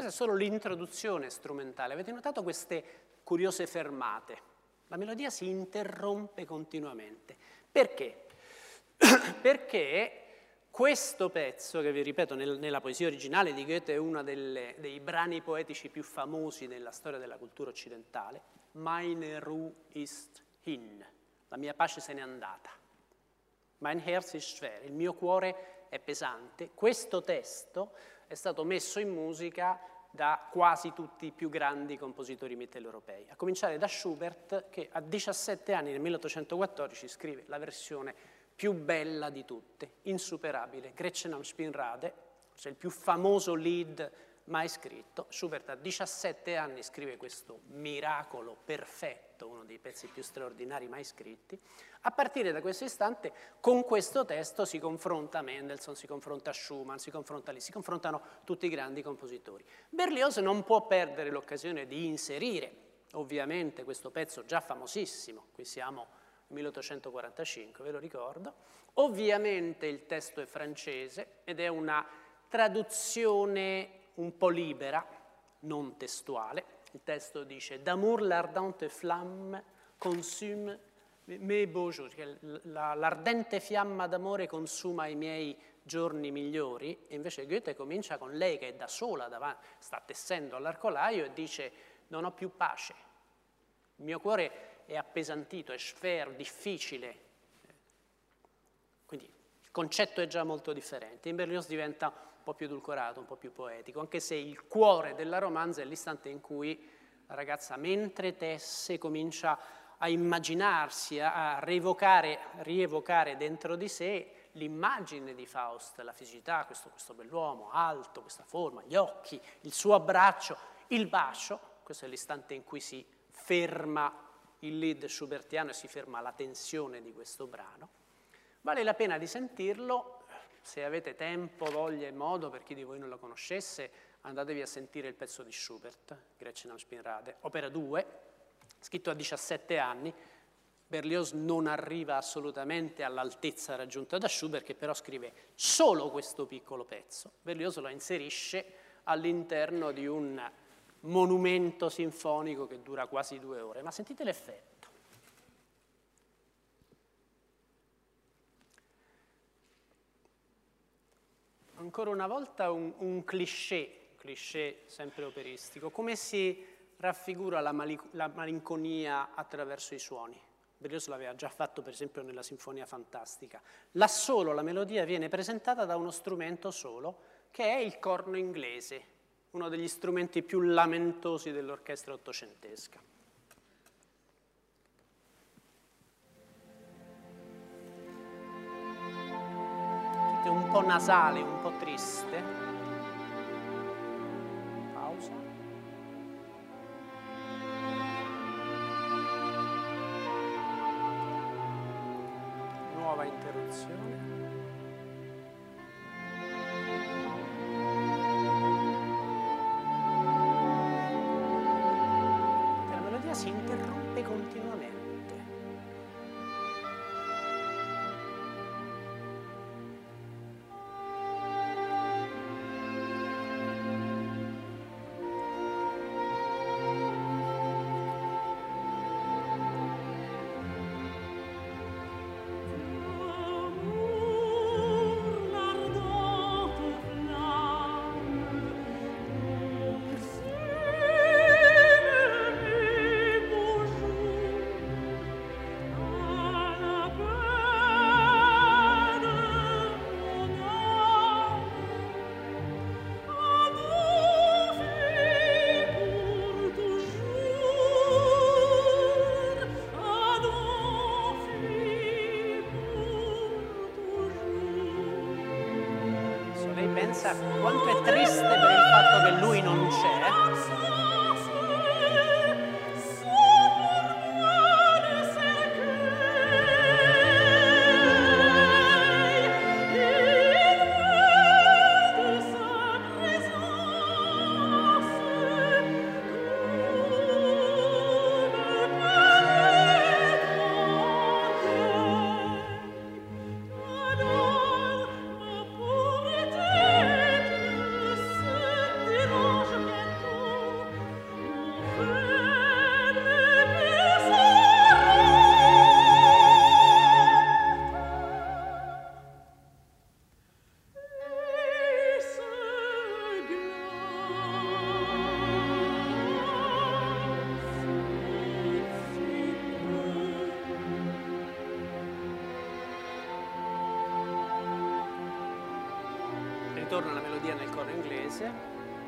questa è solo l'introduzione strumentale. Avete notato queste curiose fermate? La melodia si interrompe continuamente. Perché? Perché questo pezzo, che vi ripeto nel, nella poesia originale di Goethe è uno delle, dei brani poetici più famosi nella storia della cultura occidentale, Meine Ruhe ist hin, la mia pace se n'è andata, mein Herz ist schwer, il mio cuore è pesante. Questo testo è stato messo in musica da quasi tutti i più grandi compositori mitteleuropei, a cominciare da Schubert, che a diciassette anni, nel milleottocentoquattordici, scrive la versione più bella di tutte, insuperabile, Gretchen am Spielrade, cioè il più famoso lied mai scritto. Schubert a diciassette anni scrive questo miracolo perfetto, uno dei pezzi più straordinari mai scritti. A partire da questo istante, con questo testo si confronta Mendelssohn, si confronta Schumann, si confronta lì, si confrontano tutti i grandi compositori. Berlioz non può perdere l'occasione di inserire, ovviamente, questo pezzo già famosissimo, qui siamo milleottocentoquarantacinque, ve lo ricordo. Ovviamente il testo è francese ed è una traduzione un po' libera, non testuale. Il testo dice «D'amour l'ardente flamme consume mes beaux jours», che l'ardente fiamma d'amore consuma i miei giorni migliori, e invece Goethe comincia con lei che è da sola, davanti, sta tessendo all'arcolaio e dice «Non ho più pace, il mio cuore è appesantito, è schwer, difficile». Quindi il concetto è già molto differente. In Berlioz diventa un po' più edulcorato, un po' più poetico, anche se il cuore della romanza è l'istante in cui la ragazza, mentre tesse, comincia a immaginarsi, a rievocare, rievocare dentro di sé l'immagine di Faust, la fisicità, questo, questo bell'uomo alto, questa forma, gli occhi, il suo abbraccio, il bacio. Questo è l'istante in cui si ferma il lead schubertiano e si ferma la tensione di questo brano. Vale la pena di sentirlo, se avete tempo, voglia e modo, per chi di voi non lo conoscesse, andatevi a sentire il pezzo di Schubert, Gretchen am Spielrade, opera due, scritto a diciassette anni. Berlioz non arriva assolutamente all'altezza raggiunta da Schubert, che però scrive solo questo piccolo pezzo. Berlioz lo inserisce all'interno di un monumento sinfonico che dura quasi due ore, ma sentite l'effetto. Ancora una volta un, un cliché, cliché sempre operistico, come si raffigura la, la malinconia attraverso i suoni. Berlioz l'aveva già fatto per esempio nella Sinfonia Fantastica. Là solo la melodia viene presentata da uno strumento solo, che è il corno inglese, uno degli strumenti più lamentosi dell'orchestra ottocentesca. È un po' nasale, un po' triste. Pausa. Nuova interruzione. Si interrompe continuamente. Quanto è triste per il fatto che lui non c'è. Derange ritorna la melodia nel coro inglese.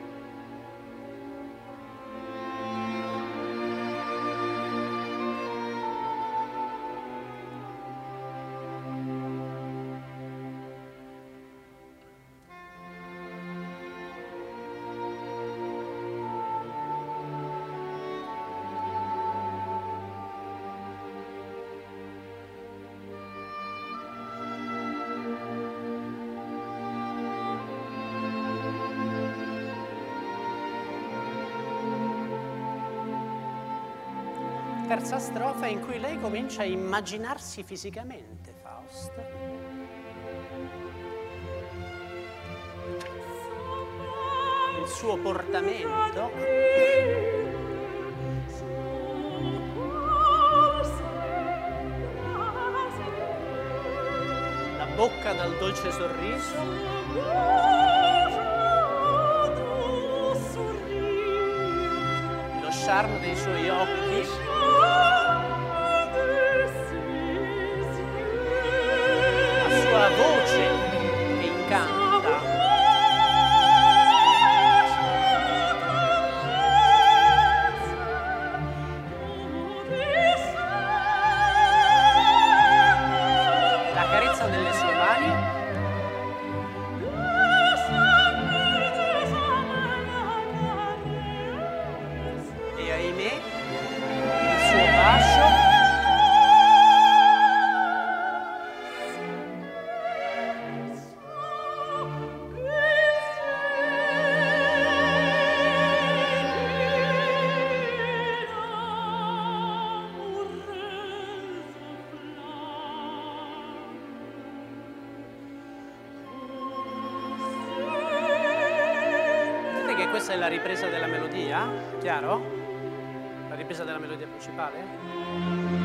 Terza strofa in cui lei comincia a immaginarsi fisicamente Faust. Il suo portamento. La bocca dal dolce sorriso. Lo charme dei suoi occhi. La voce che incanta. La carezza delle sue mani. E ahimè, il suo bacio. Questa è la ripresa della melodia, chiaro? La ripresa della melodia principale.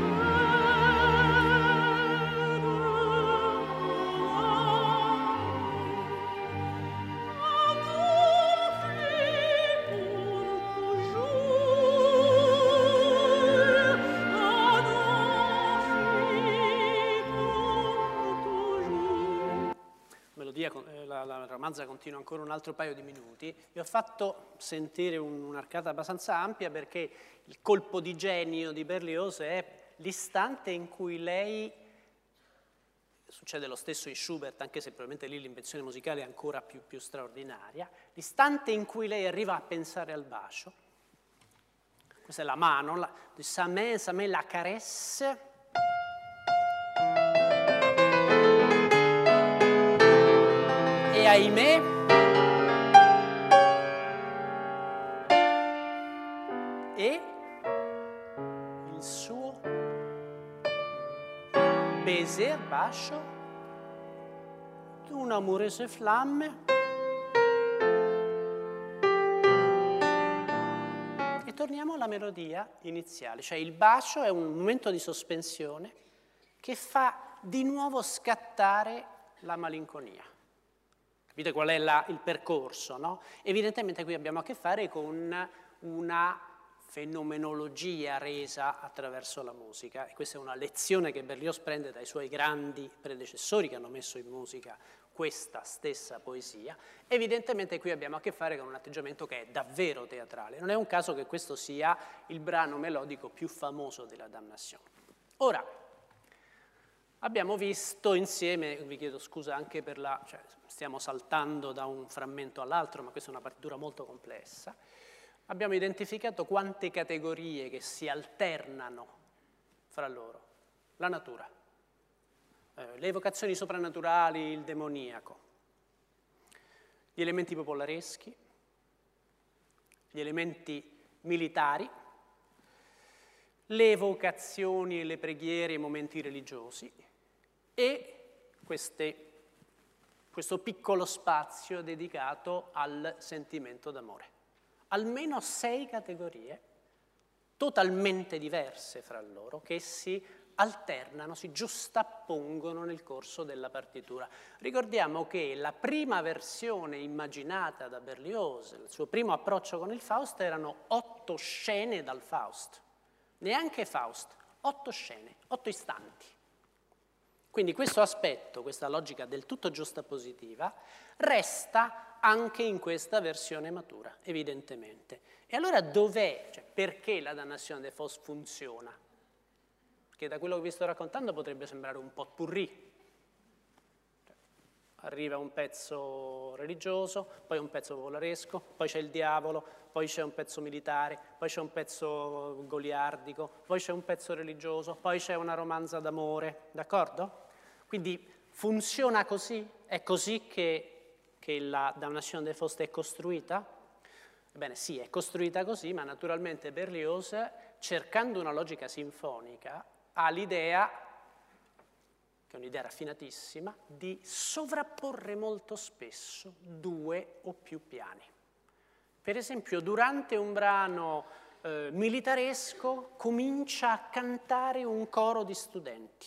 La, la romanza continua ancora un altro paio di minuti. Vi ho fatto sentire un, un'arcata abbastanza ampia perché il colpo di genio di Berlioz è l'istante in cui lei, succede lo stesso in Schubert, anche se probabilmente lì l'invenzione musicale è ancora più, più straordinaria, l'istante in cui lei arriva a pensare al bacio. Questa è la mano, la, sa me, sa me la caresse. E ahimè, e il suo baiser bacio d'una amoureuse flamme. E torniamo alla melodia iniziale, cioè il bacio è un momento di sospensione che fa di nuovo scattare la malinconia. Capite qual è la, il percorso, no? Evidentemente qui abbiamo a che fare con una fenomenologia resa attraverso la musica e questa è una lezione che Berlioz prende dai suoi grandi predecessori che hanno messo in musica questa stessa poesia. Evidentemente qui abbiamo a che fare con un atteggiamento che è davvero teatrale. Non è un caso che questo sia il brano melodico più famoso della Damnation. Ora, abbiamo visto insieme, vi chiedo scusa anche per la, cioè stiamo saltando da un frammento all'altro, ma questa è una partitura molto complessa, abbiamo identificato quante categorie che si alternano fra loro. La natura, eh, le evocazioni soprannaturali, il demoniaco, gli elementi popolareschi, gli elementi militari, le evocazioni e le preghiere, i momenti religiosi e queste, questo piccolo spazio dedicato al sentimento d'amore. Almeno sei categorie totalmente diverse fra loro che si alternano, si giustappongono nel corso della partitura. Ricordiamo che la prima versione immaginata da Berlioz, il suo primo approccio con il Faust, erano otto scene dal Faust. Neanche Faust, otto scene, otto istanti. Quindi questo aspetto, questa logica del tutto giustapositiva, resta anche in questa versione matura, evidentemente. E allora dov'è, cioè perché la dannazione de Faust funziona? Perché da quello che vi sto raccontando potrebbe sembrare un pot-pourri. Arriva un pezzo religioso, poi un pezzo popolaresco, poi c'è il diavolo, poi c'è un pezzo militare, poi c'è un pezzo goliardico, poi c'è un pezzo religioso, poi c'è una romanza d'amore, d'accordo? Quindi funziona così? È così che, che la Damnation de Faust è costruita? Ebbene sì, è costruita così, ma naturalmente Berlioz, cercando una logica sinfonica, ha l'idea, che è un'idea raffinatissima, di sovrapporre molto spesso due o più piani. Per esempio, durante un brano eh, militaresco comincia a cantare un coro di studenti.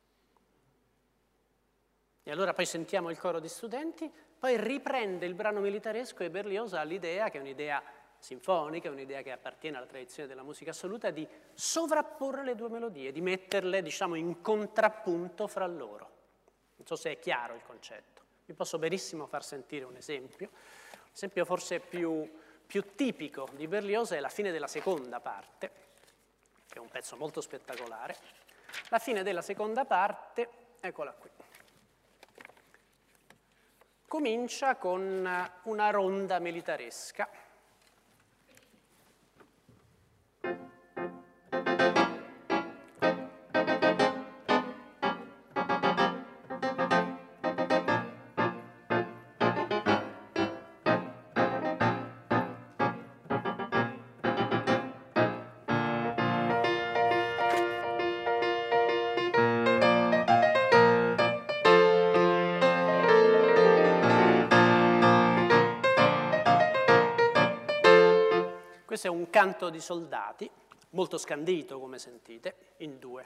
E allora poi sentiamo il coro di studenti, poi riprende il brano militaresco e Berlioz ha l'idea, che è un'idea sinfonica, un'idea che appartiene alla tradizione della musica assoluta, di sovrapporre le due melodie, di metterle, diciamo, in contrappunto fra loro. Non so se è chiaro il concetto. Vi posso benissimo far sentire un esempio. L'esempio forse più, più tipico di Berlioz è la fine della seconda parte, che è un pezzo molto spettacolare. La fine della seconda parte, eccola qui. Comincia con una ronda militaresca. Questo è un canto di soldati, molto scandito come sentite, in due.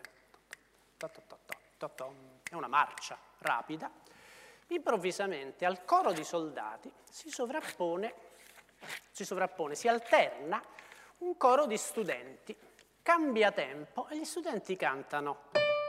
È una marcia rapida. Improvvisamente al coro di soldati si sovrappone, si sovrappone, si alterna un coro di studenti. Cambia tempo e gli studenti cantano.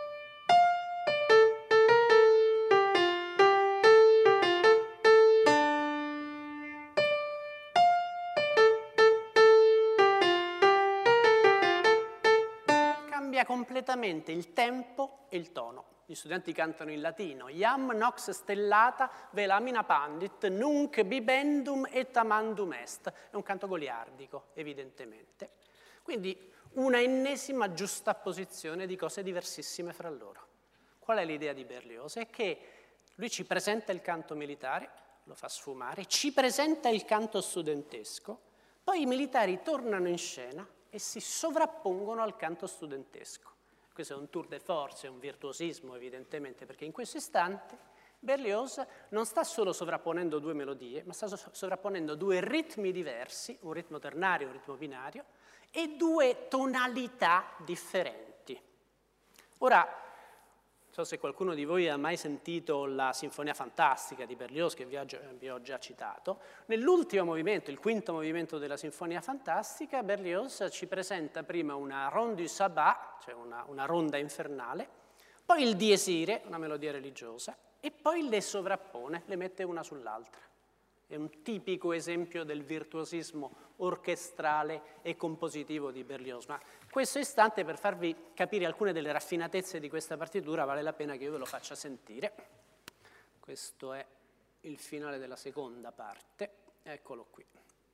Completamente il tempo e il tono. Gli studenti cantano in latino. Iam nox stellata velamina pandit, nunc bibendum et amandum est. È un canto goliardico, evidentemente. Quindi una ennesima giustapposizione di cose diversissime fra loro. Qual è l'idea di Berlioz? È che lui ci presenta il canto militare, lo fa sfumare, ci presenta il canto studentesco, poi i militari tornano in scena e si sovrappongono al canto studentesco. Questo è un tour de force, è un virtuosismo evidentemente, perché in questo istante Berlioz non sta solo sovrapponendo due melodie, ma sta sovrapponendo due ritmi diversi, un ritmo ternario e un ritmo binario, e due tonalità differenti. Ora, non so se qualcuno di voi ha mai sentito la Sinfonia Fantastica di Berlioz, che vi ho, vi ho già citato. Nell'ultimo movimento, il quinto movimento della Sinfonia Fantastica, Berlioz ci presenta prima una ronde du sabbat, cioè una, una ronda infernale, poi il diesire, una melodia religiosa, e poi le sovrappone, le mette una sull'altra. È un tipico esempio del virtuosismo orchestrale e compositivo di Berlioz. Ma questo istante, per farvi capire alcune delle raffinatezze di questa partitura, vale la pena che io ve lo faccia sentire. Questo è il finale della seconda parte. Eccolo qui.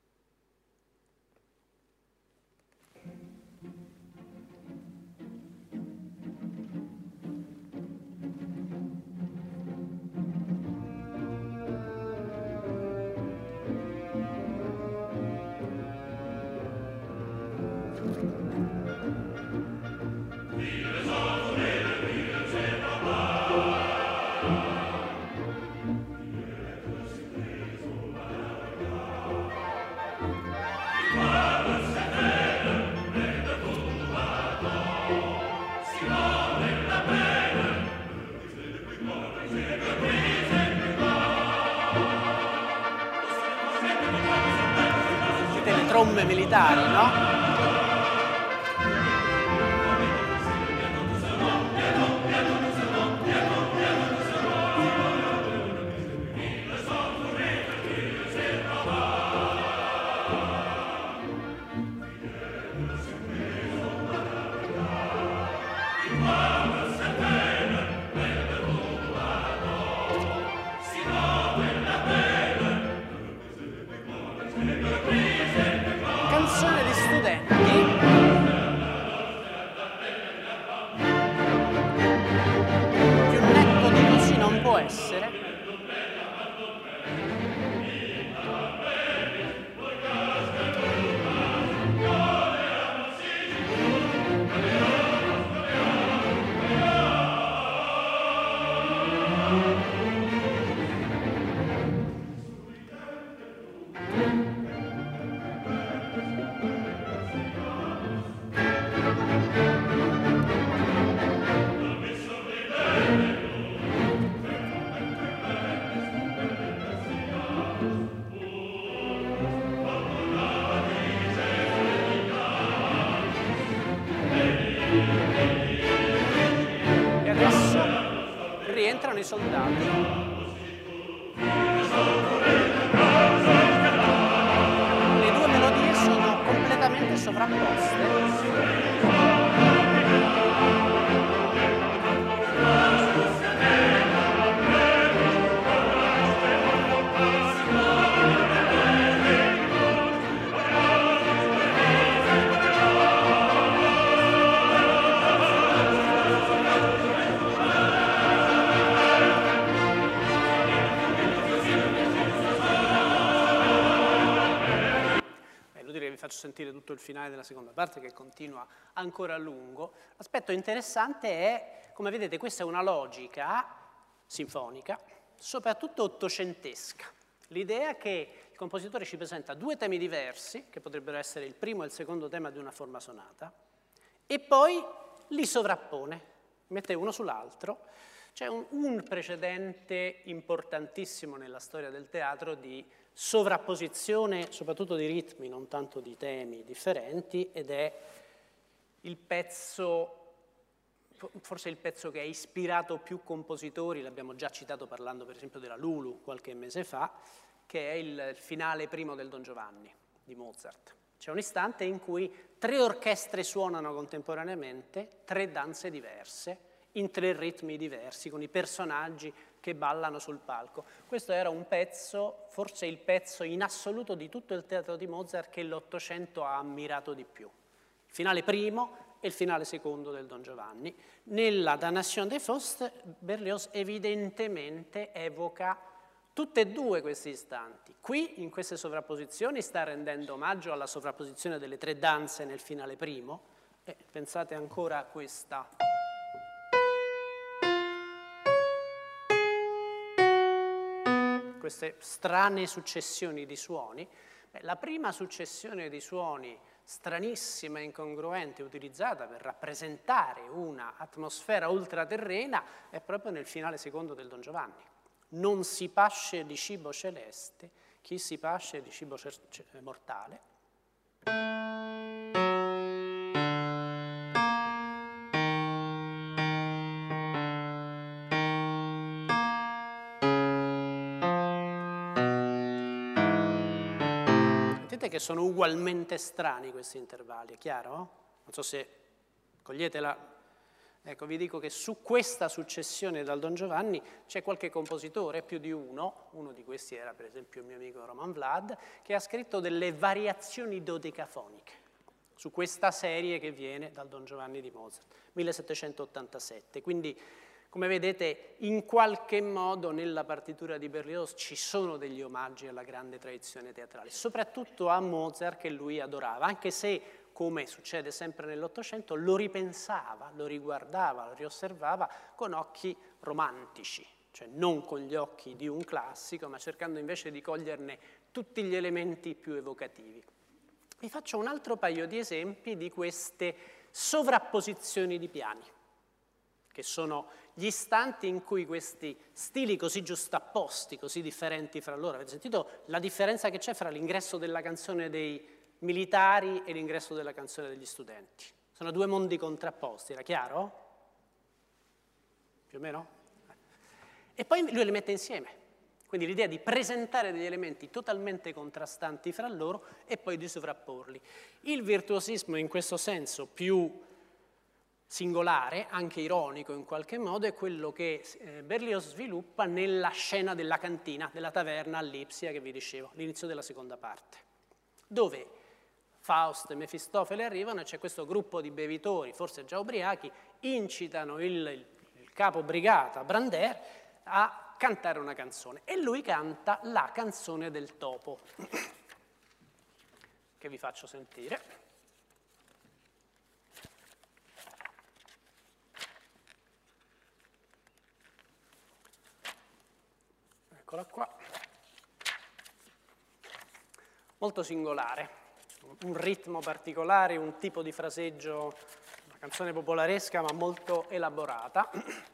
Tromme militari, no? essere. Rientrano i soldati. Le due melodie sono completamente sovrapposte. Faccio sentire tutto il finale della seconda parte che continua ancora a lungo. L'aspetto interessante è, come vedete, questa è una logica sinfonica, soprattutto ottocentesca. L'idea che il compositore ci presenta due temi diversi, che potrebbero essere il primo e il secondo tema di una forma sonata, e poi li sovrappone, mette uno sull'altro. C'è un, un precedente importantissimo nella storia del teatro di sovrapposizione, soprattutto di ritmi, non tanto di temi differenti, ed è il pezzo, forse il pezzo che ha ispirato più compositori, l'abbiamo già citato parlando per esempio della Lulu qualche mese fa, che è il finale primo del Don Giovanni di Mozart. C'è un istante in cui tre orchestre suonano contemporaneamente, tre danze diverse, in tre ritmi diversi, con i personaggi che ballano sul palco. Questo era un pezzo, forse il pezzo in assoluto di tutto il teatro di Mozart che l'Ottocento ha ammirato di più. Il finale primo e il finale secondo del Don Giovanni. Nella Damnation des Faust, Berlioz evidentemente evoca tutti e due questi istanti. Qui, in queste sovrapposizioni, sta rendendo omaggio alla sovrapposizione delle tre danze nel finale primo. E pensate ancora a questa. Queste strane successioni di suoni. Beh, la prima successione di suoni stranissima e incongruente utilizzata per rappresentare una atmosfera ultraterrena è proprio nel finale secondo del Don Giovanni. Non si pasce di cibo celeste, chi si pasce di cibo mortale. Che sono ugualmente strani questi intervalli, è chiaro? Non so se cogliete la... Ecco, vi dico che su questa successione dal Don Giovanni c'è qualche compositore, più di uno, uno di questi era per esempio il mio amico Roman Vlad, che ha scritto delle variazioni dodecafoniche su questa serie che viene dal Don Giovanni di Mozart, millesettecentottantasette. Quindi, come vedete, in qualche modo nella partitura di Berlioz ci sono degli omaggi alla grande tradizione teatrale, soprattutto a Mozart che lui adorava, anche se, come succede sempre nell'Ottocento, lo ripensava, lo riguardava, lo riosservava con occhi romantici, cioè non con gli occhi di un classico, ma cercando invece di coglierne tutti gli elementi più evocativi. Vi faccio un altro paio di esempi di queste sovrapposizioni di piani, che sono gli istanti in cui questi stili così giustapposti, così differenti fra loro. Avete sentito la differenza che c'è fra l'ingresso della canzone dei militari e l'ingresso della canzone degli studenti? Sono due mondi contrapposti, era chiaro? Più o meno? E poi lui li mette insieme. Quindi l'idea di presentare degli elementi totalmente contrastanti fra loro e poi di sovrapporli. Il virtuosismo in questo senso più singolare, anche ironico in qualche modo, è quello che eh, Berlioz sviluppa nella scena della cantina, della taverna a Lipsia che vi dicevo, l'inizio della seconda parte, dove Faust e Mefistofele arrivano e c'è questo gruppo di bevitori, forse già ubriachi, incitano il, il, il capo brigata Brandt a cantare una canzone e lui canta la canzone del topo, che vi faccio sentire. Eccola qua. Molto singolare, un ritmo particolare, un tipo di fraseggio, una canzone popolaresca ma molto elaborata.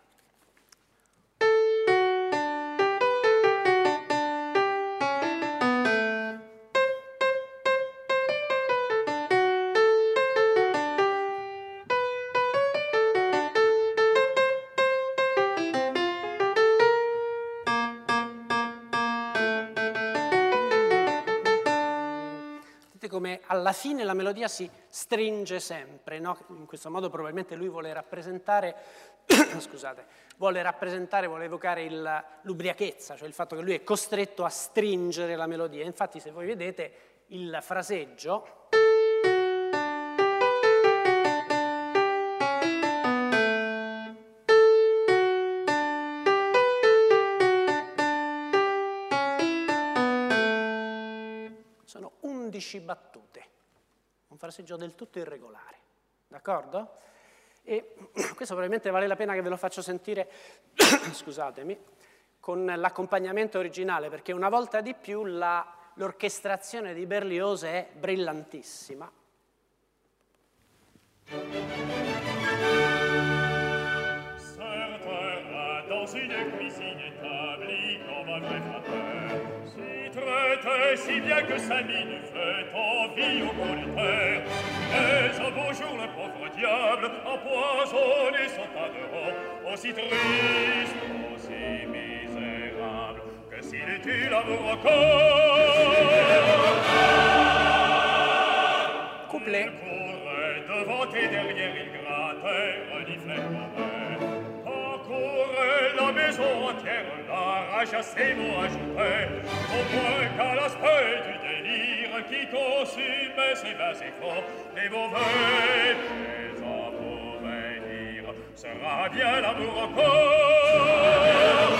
Come alla fine la melodia si stringe sempre, no? In questo modo probabilmente lui vuole rappresentare, scusate, vuole rappresentare, vuole evocare l'ubriachezza, cioè il fatto che lui è costretto a stringere la melodia. Infatti se voi vedete il fraseggio, undici battute, un fraseggio del tutto irregolare, d'accordo? E questo probabilmente vale la pena che ve lo faccio sentire, scusatemi, con l'accompagnamento originale, perché una volta di più l'orchestrazione di Berlioz è brillantissima. Si bien que sa mine fait envie au prolétaire, mais un beau jour le pauvre diable empoisonné son tas de rats, aussi triste, aussi misérable, que s'il était l'amour encore. Couplet. Il courait devant et derrière, il grattait, reniflait mauvais. Encourait la maison entière, la rage à ses mots ajoutait, au point qu'à l'aspect du délire qui consumait ses vains efforts, les mauvais, les en pouvaient dire, sera bien l'amour encore.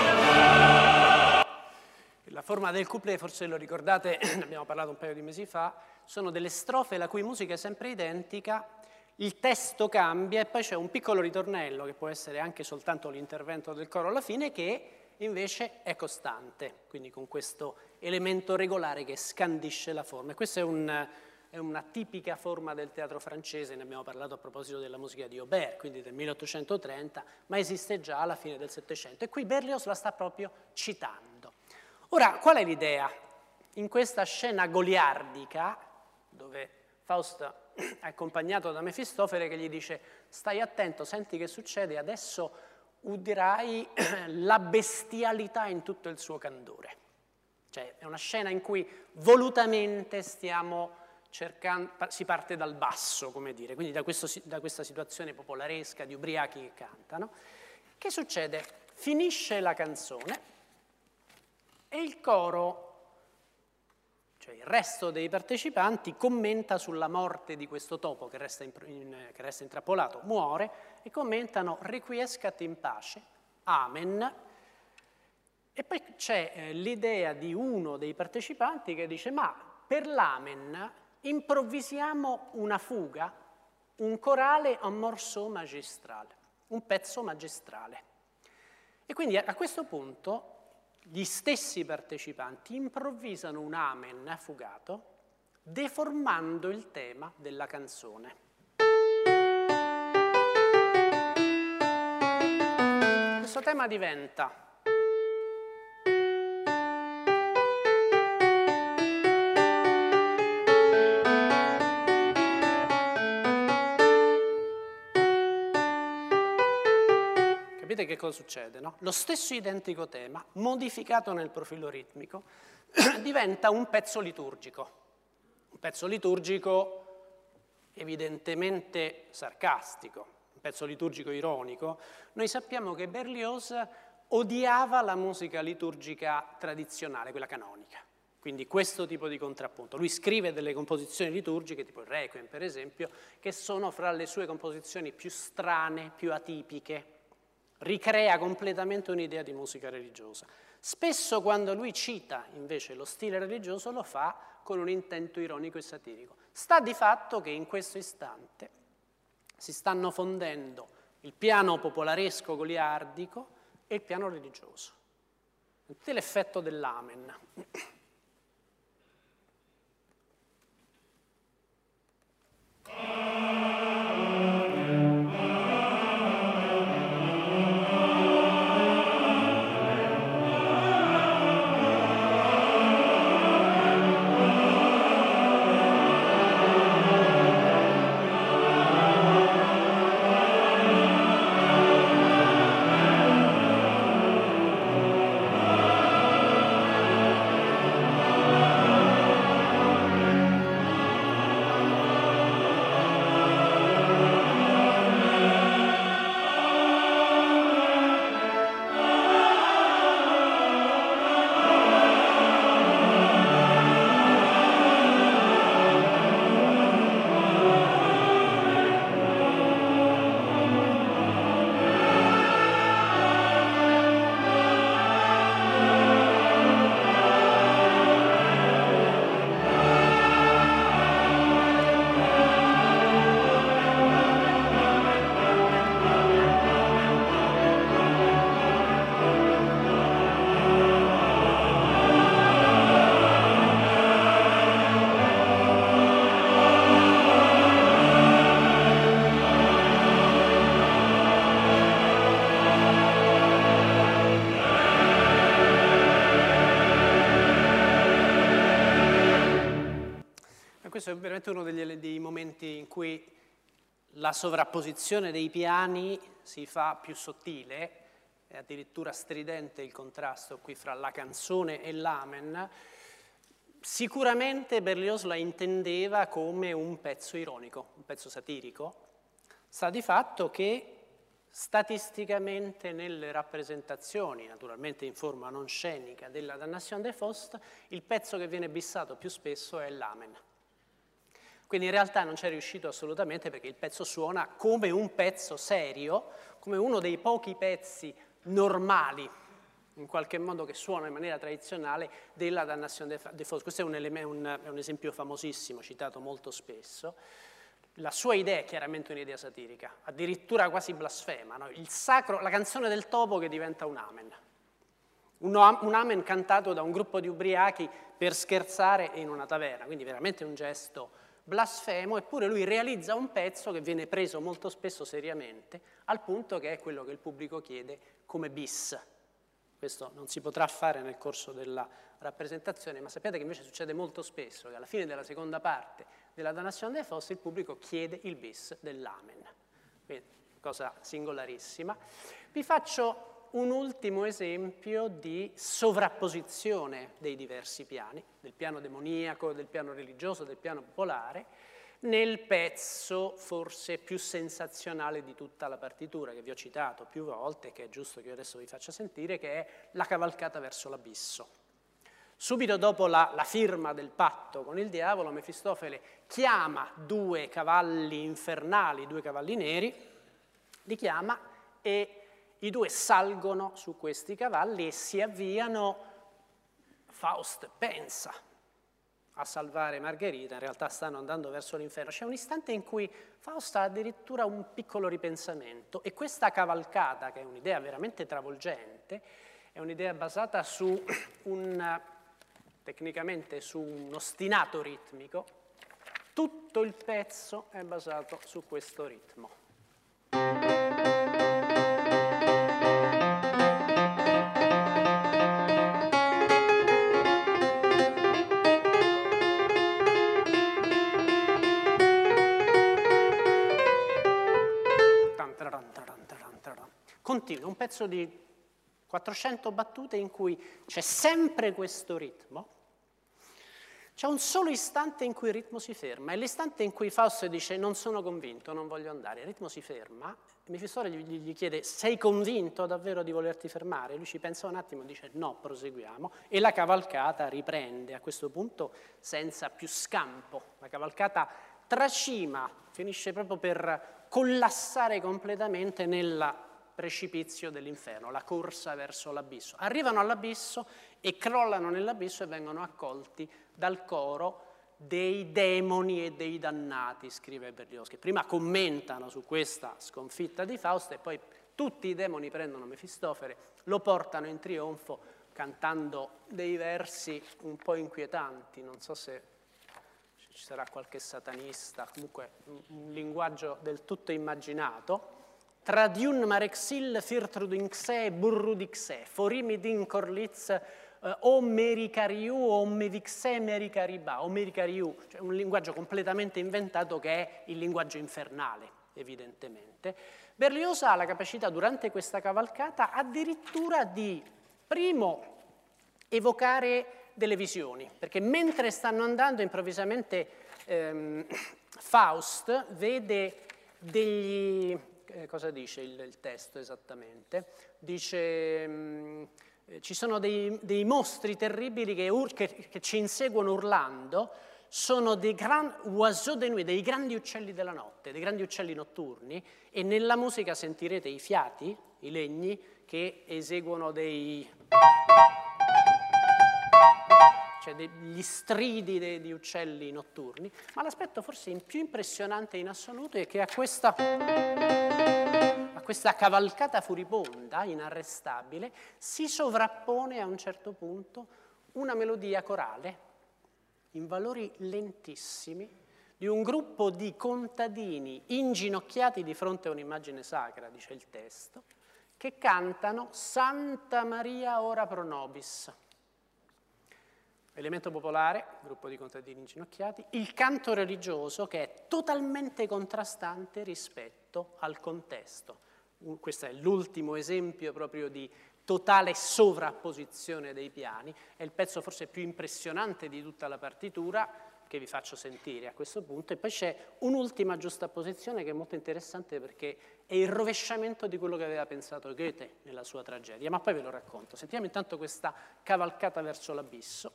La forma del couplet, forse lo ricordate, ne abbiamo parlato un paio di mesi fa, sono delle strofe la cui musica è sempre identica, il testo cambia e poi c'è un piccolo ritornello, che può essere anche soltanto l'intervento del coro alla fine, che invece è costante, quindi con questo elemento regolare che scandisce la forma. E questa è, un, è una tipica forma del teatro francese, ne abbiamo parlato a proposito della musica di Aubert, quindi del milleottocentotrenta, ma esiste già alla fine del Settecento. E qui Berlioz la sta proprio citando. Ora, qual è l'idea? In questa scena goliardica, dove Faust è accompagnato da Mefistofele che gli dice stai attento, senti che succede, adesso udirai la bestialità in tutto il suo candore. Cioè è una scena in cui volutamente stiamo cercando, si parte dal basso, come dire, quindi da, questo, da questa situazione popolaresca di ubriachi che cantano. Che succede? Finisce la canzone e il coro, cioè il resto dei partecipanti, commenta sulla morte di questo topo che resta, in, in, che resta intrappolato, muore, e commentano requiescat in pace, amen. E poi c'è eh, l'idea di uno dei partecipanti che dice ma per l'amen improvvisiamo una fuga, un corale en morceau magistrale, un pezzo magistrale. E quindi a questo punto gli stessi partecipanti improvvisano un amen affugato, deformando il tema della canzone. Questo tema diventa Capite che cosa succede, no? Lo stesso identico tema, modificato nel profilo ritmico, diventa un pezzo liturgico. Un pezzo liturgico evidentemente sarcastico, un pezzo liturgico ironico. Noi sappiamo che Berlioz odiava la musica liturgica tradizionale, quella canonica. Quindi questo tipo di contrappunto. Lui scrive delle composizioni liturgiche, tipo il Requiem per esempio, che sono fra le sue composizioni più strane, più atipiche. ricrea completamente un'idea di musica religiosa. Spesso quando lui cita invece lo stile religioso lo fa con un intento ironico e satirico. Sta di fatto che in questo istante si stanno fondendo il piano popolaresco goliardico e il piano religioso. Sentite l'effetto dell'amen. Questo è veramente uno degli, dei momenti in cui la sovrapposizione dei piani si fa più sottile, è addirittura stridente il contrasto qui fra la canzone e l'amen. Sicuramente Berlioz la intendeva come un pezzo ironico, un pezzo satirico. Sta di fatto che statisticamente nelle rappresentazioni, naturalmente in forma non scenica, della Damnation de Faust, il pezzo che viene bissato più spesso è l'amen. Quindi in realtà non c'è riuscito assolutamente perché il pezzo suona come un pezzo serio, come uno dei pochi pezzi normali, in qualche modo che suona in maniera tradizionale, della Damnation de Faust. Questo è un, un, è un esempio famosissimo, citato molto spesso. La sua idea è chiaramente un'idea satirica, addirittura quasi blasfema, no? Il sacro, la canzone del topo che diventa un amen. Un, un amen cantato da un gruppo di ubriachi per scherzare in una taverna, quindi veramente un gesto blasfemo, eppure lui realizza un pezzo che viene preso molto spesso seriamente, al punto che è quello che il pubblico chiede come bis. Questo non si potrà fare nel corso della rappresentazione, ma sappiate che invece succede molto spesso, che alla fine della seconda parte della Damnation de Faust il pubblico chiede il bis dell'amen. Quindi, cosa singolarissima. Vi faccio un ultimo esempio di sovrapposizione dei diversi piani, del piano demoniaco, del piano religioso, del piano popolare, nel pezzo forse più sensazionale di tutta la partitura, che vi ho citato più volte, che è giusto che io adesso vi faccia sentire, che è la cavalcata verso l'abisso. Subito dopo la, la firma del patto con il diavolo, Mefistofele chiama due cavalli infernali, due cavalli neri, li chiama e i due salgono su questi cavalli e si avviano. Faust pensa a salvare Margherita, in realtà stanno andando verso l'inferno. C'è un istante in cui Faust ha addirittura un piccolo ripensamento e questa cavalcata, che è un'idea veramente travolgente, è un'idea basata su un, tecnicamente su un ostinato ritmico. Tutto il pezzo è basato su questo ritmo. Continua, un pezzo di quattrocento battute in cui c'è sempre questo ritmo. C'è un solo istante in cui il ritmo si ferma, è l'istante in cui Faust dice non sono convinto, non voglio andare. Il ritmo si ferma e Mefistofele gli, gli chiede sei convinto davvero di volerti fermare? Lui ci pensa un attimo e dice no, proseguiamo. E la cavalcata riprende a questo punto senza più scampo. La cavalcata tracima, finisce proprio per collassare completamente nella precipizio dell'inferno, la corsa verso l'abisso. Arrivano all'abisso e crollano nell'abisso e vengono accolti dal coro dei demoni e dei dannati, scrive Berlioz, che prima commentano su questa sconfitta di Fausto e poi tutti i demoni prendono Mefistofele, lo portano in trionfo cantando dei versi un po' inquietanti, non so se ci sarà qualche satanista, comunque un linguaggio del tutto immaginato. Tradiun marexil firtrudinxe burrudixè, forimidin corliz o mericariu o mevixe mericariba, o mericariu, cioè un linguaggio completamente inventato che è il linguaggio infernale, evidentemente. Berlioz ha la capacità durante questa cavalcata addirittura di, primo, evocare delle visioni, perché mentre stanno andando improvvisamente ehm, Faust vede degli... Eh, cosa dice il, il testo esattamente? Dice... Mh, ci sono dei, dei mostri terribili che, ur, che, che ci inseguono urlando, sono dei, gran oiseaux de nuit, dei grandi uccelli della notte, dei grandi uccelli notturni, e nella musica sentirete i fiati, i legni, che eseguono dei... cioè degli stridi de, di uccelli notturni, ma l'aspetto forse più impressionante in assoluto è che a questa... questa cavalcata furibonda, inarrestabile, si sovrappone a un certo punto una melodia corale in valori lentissimi di un gruppo di contadini inginocchiati di fronte a un'immagine sacra, dice il testo, che cantano Santa Maria ora pro nobis. Elemento popolare, gruppo di contadini inginocchiati, il canto religioso che è totalmente contrastante rispetto al contesto. Questo è l'ultimo esempio proprio di totale sovrapposizione dei piani, è il pezzo forse più impressionante di tutta la partitura che vi faccio sentire a questo punto, e poi c'è un'ultima giustapposizione che è molto interessante perché è il rovesciamento di quello che aveva pensato Goethe nella sua tragedia, ma poi ve lo racconto. Sentiamo intanto questa cavalcata verso l'abisso.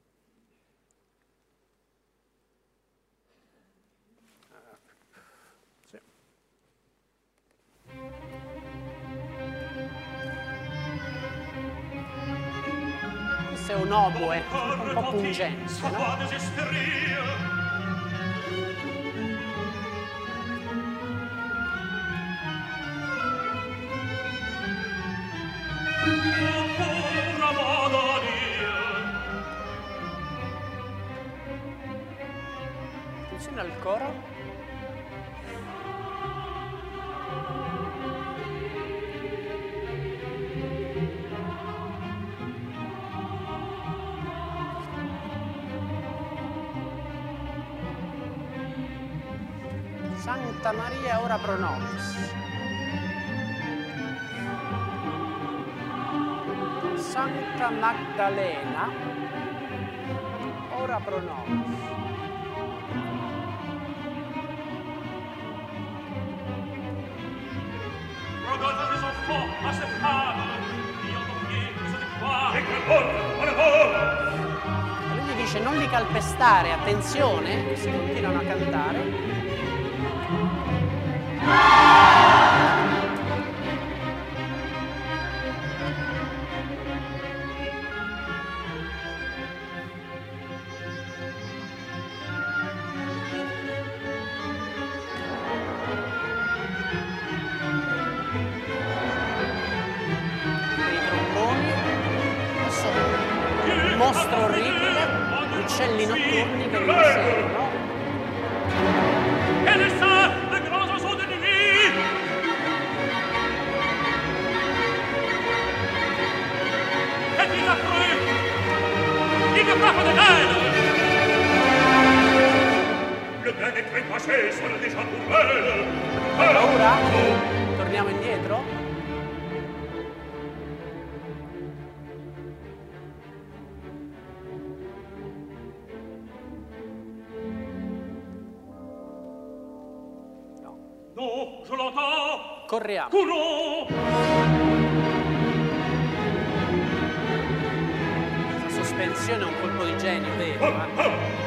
È un oboe, un po' pungente, no? Attenzione al coro. Santa Maria ora pro nobis. Santa Magdalena ora pro nobis. Rodolfo des enfants à cette femme, io non viens di qua. E che porta, alla vola! Lui gli dice non li calpestare, attenzione, si continuano a cantare. Mostro orribile, uccelli notturni che li inseguono. E le sa, le grands oiseaux de nuit. Et il affreux, il ne frappe de l'aile. Le bien des trépassés sono déjà pour elle. Paura? Torniamo indietro? No, je l'entends. Corriamo. Courons. Questa sospensione è un colpo di genio, vero? Eh?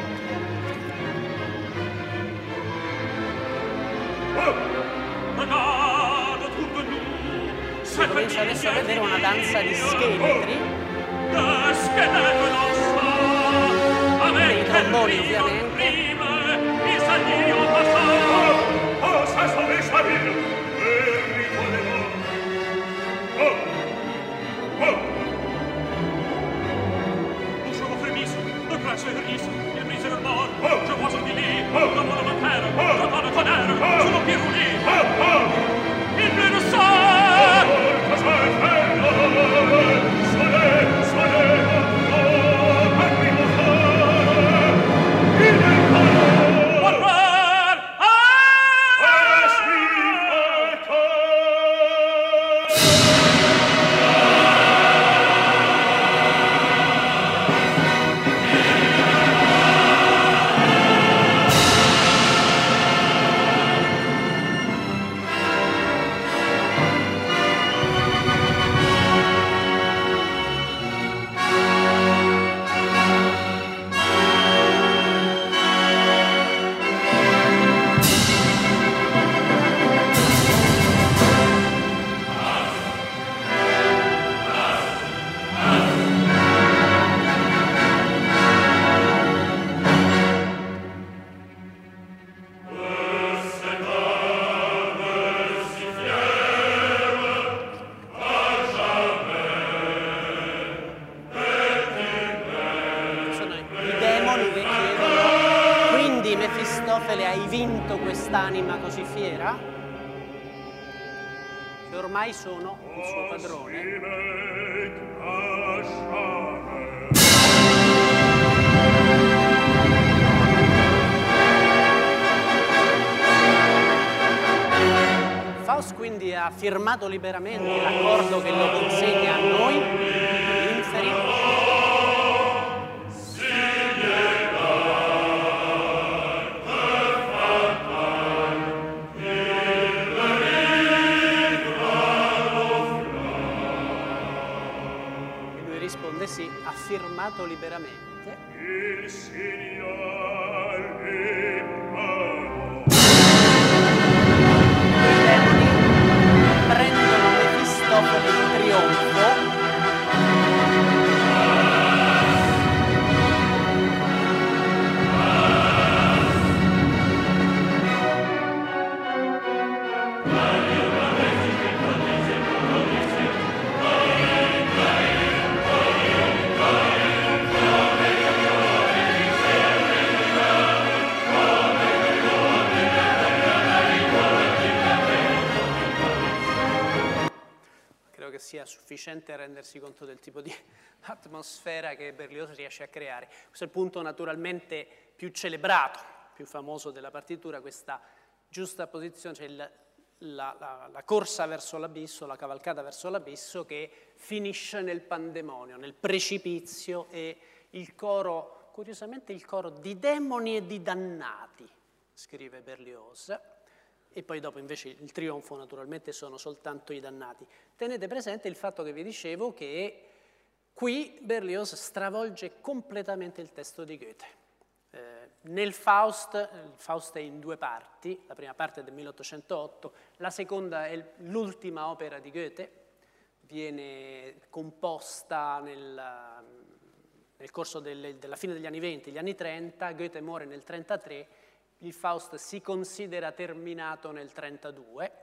Regarde autour de nous, comincia adesso a vedere una danza di scheletri, dei tromboni ovviamente. Hai vinto quest'anima così fiera? Che ormai sono il suo padrone. Faust quindi ha firmato liberamente l'accordo che lo consegna a noi, gli inferi. Sì, ha firmato liberamente. Il signor I demoni prendono Mefistofele in trionfo. Sia sufficiente a rendersi conto del tipo di atmosfera che Berlioz riesce a creare. Questo è il punto naturalmente più celebrato, più famoso della partitura, questa giusta posizione, cioè il, la, la, la corsa verso l'abisso, la cavalcata verso l'abisso che finisce nel pandemonio, nel precipizio, e il coro, curiosamente il coro di demoni e di dannati, scrive Berlioz. E poi dopo invece il trionfo naturalmente sono soltanto i dannati. Tenete presente il fatto che vi dicevo che qui Berlioz stravolge completamente il testo di Goethe. Eh, nel Faust, il Faust è in due parti, la prima parte è del milleottocentootto, la seconda è l'ultima opera di Goethe, viene composta nel, nel corso delle, della fine degli anni venti, gli anni trenta, Goethe muore nel trentatré, il Faust si considera terminato nel trentadue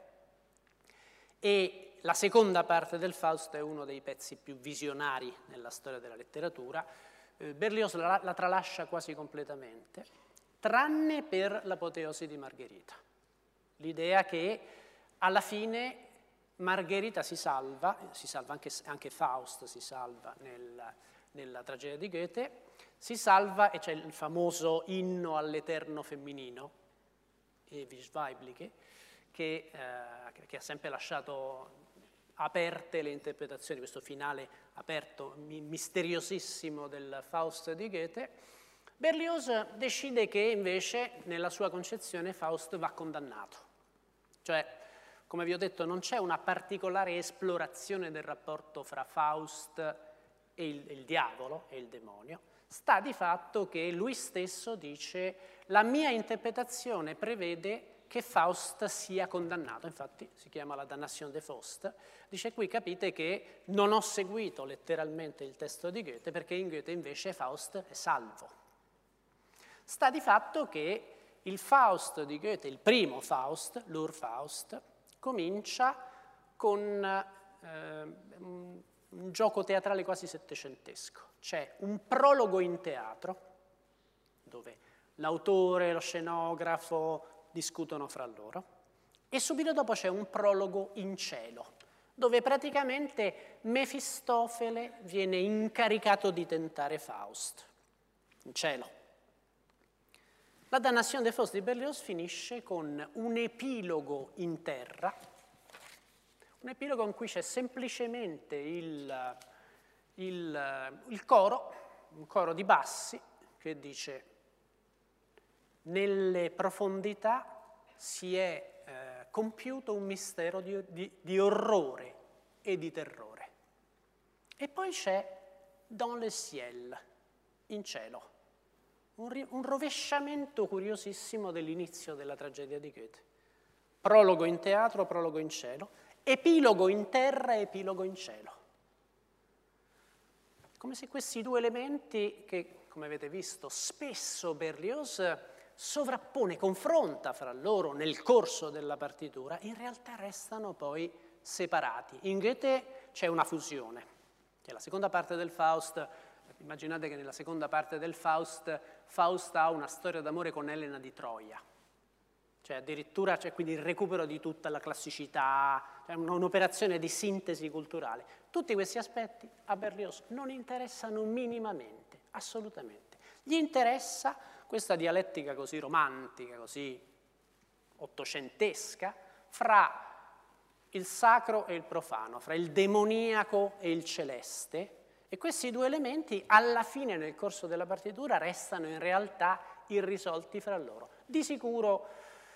e la seconda parte del Faust è uno dei pezzi più visionari nella storia della letteratura. Eh, Berlioz la, la tralascia quasi completamente, tranne per l'apoteosi di Margherita. L'idea che alla fine Margherita si salva, si salva anche, anche Faust si salva nel, nella tragedia di Goethe, si salva e c'è il famoso inno all'eterno femminino, Ewig Weibliche, che, eh, che ha sempre lasciato aperte le interpretazioni, questo finale aperto, misteriosissimo del Faust di Goethe. Berlioz decide che invece nella sua concezione Faust va condannato, cioè come vi ho detto non c'è una particolare esplorazione del rapporto fra Faust e il, il diavolo e il demonio. Sta di fatto che lui stesso dice: la mia interpretazione prevede che Faust sia condannato, infatti si chiama la Damnation de Faust. Dice qui capite che non ho seguito letteralmente il testo di Goethe perché in Goethe invece Faust è salvo. Sta di fatto che il Faust di Goethe, il primo Faust, l'Urfaust, comincia con eh, un, un gioco teatrale quasi settecentesco. C'è un prologo in teatro dove l'autore e lo scenografo discutono fra loro, e subito dopo c'è un prologo in cielo, dove praticamente Mefistofele viene incaricato di tentare Faust, in cielo. La Damnation de Faust di Berlioz finisce con un epilogo in terra, un epilogo in cui c'è semplicemente il, il, il coro, un coro di bassi, che dice: nelle profondità si è eh, compiuto un mistero di, di, di orrore e di terrore. E poi c'è dans le ciel, in cielo, un, un rovesciamento curiosissimo dell'inizio della tragedia di Goethe. Prologo in teatro, prologo in cielo, epilogo in terra, epilogo in cielo. Come se questi due elementi, che come avete visto spesso Berlioz sovrappone, confronta fra loro nel corso della partitura, in realtà restano poi separati. In Goethe c'è una fusione, che è la seconda parte del Faust. Immaginate che nella seconda parte del Faust, Faust ha una storia d'amore con Elena di Troia. Cioè addirittura c'è quindi il recupero di tutta la classicità, cioè un'operazione di sintesi culturale. Tutti questi aspetti a Berlioz non interessano minimamente, assolutamente. Gli interessa questa dialettica così romantica, così ottocentesca, fra il sacro e il profano, fra il demoniaco e il celeste, e questi due elementi alla fine nel corso della partitura restano in realtà irrisolti fra loro. Di sicuro,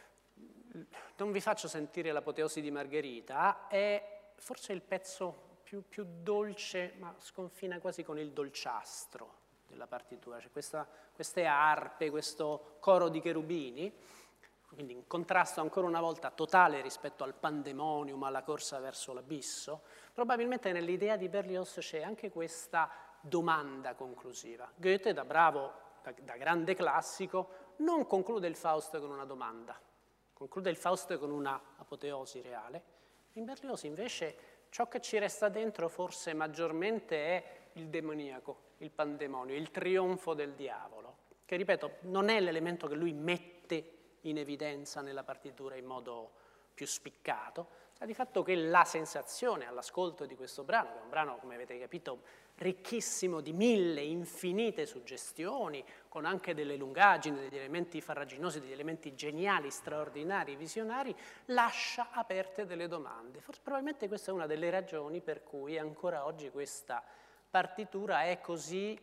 non vi faccio sentire l'apoteosi di Margherita, è forse il pezzo più, più dolce, ma sconfina quasi con il dolciastro della partitura. C'è questa, queste arpe, questo coro di cherubini, quindi in contrasto ancora una volta totale rispetto al pandemonium, alla corsa verso l'abisso. Probabilmente nell'idea di Berlioz c'è anche questa domanda conclusiva. Goethe, da bravo, da, da grande classico, non conclude il Faust con una domanda, conclude il Faust con una apoteosi reale. In Berlioz invece ciò che ci resta dentro forse maggiormente è il demoniaco, il pandemonio, il trionfo del diavolo, che ripeto non è l'elemento che lui mette in evidenza nella partitura in modo più spiccato, sta di fatto che la sensazione all'ascolto di questo brano, che è un brano, come avete capito, ricchissimo di mille, infinite suggestioni, con anche delle lungaggini, degli elementi farraginosi, degli elementi geniali, straordinari, visionari, lascia aperte delle domande. Forse, probabilmente questa è una delle ragioni per cui ancora oggi questa partitura è così,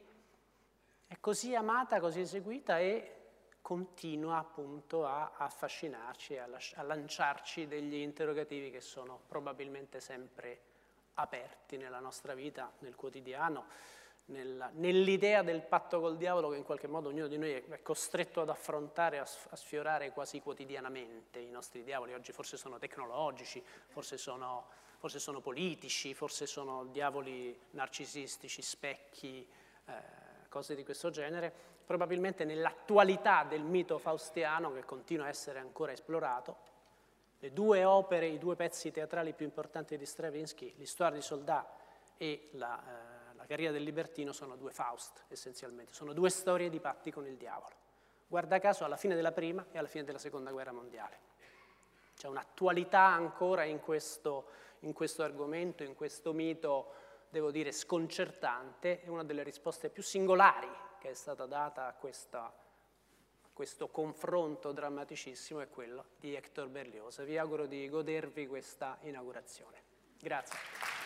è così amata, così eseguita e continua appunto a affascinarci, a, a lanciarci degli interrogativi che sono probabilmente sempre aperti nella nostra vita, nel quotidiano, nel, nell'idea del patto col diavolo che in qualche modo ognuno di noi è costretto ad affrontare, a, a sfiorare quasi quotidianamente. I nostri diavoli oggi forse sono tecnologici, forse sono, forse sono politici, forse sono diavoli narcisistici, specchi, eh, cose di questo genere. Probabilmente nell'attualità del mito faustiano, che continua a essere ancora esplorato, le due opere, i due pezzi teatrali più importanti di Stravinsky, l'Histoire du Soldat e la, eh, la Carriera del Libertino, sono due Faust, essenzialmente. Sono due storie di patti con il diavolo. Guarda caso alla fine della Prima e alla fine della Seconda Guerra Mondiale. C'è un'attualità ancora in questo, in questo argomento, in questo mito, devo dire, sconcertante, e una delle risposte più singolari che è stata data a, questa, a questo confronto drammaticissimo è quello di Hector Berlioz. Vi auguro di godervi questa inaugurazione. Grazie.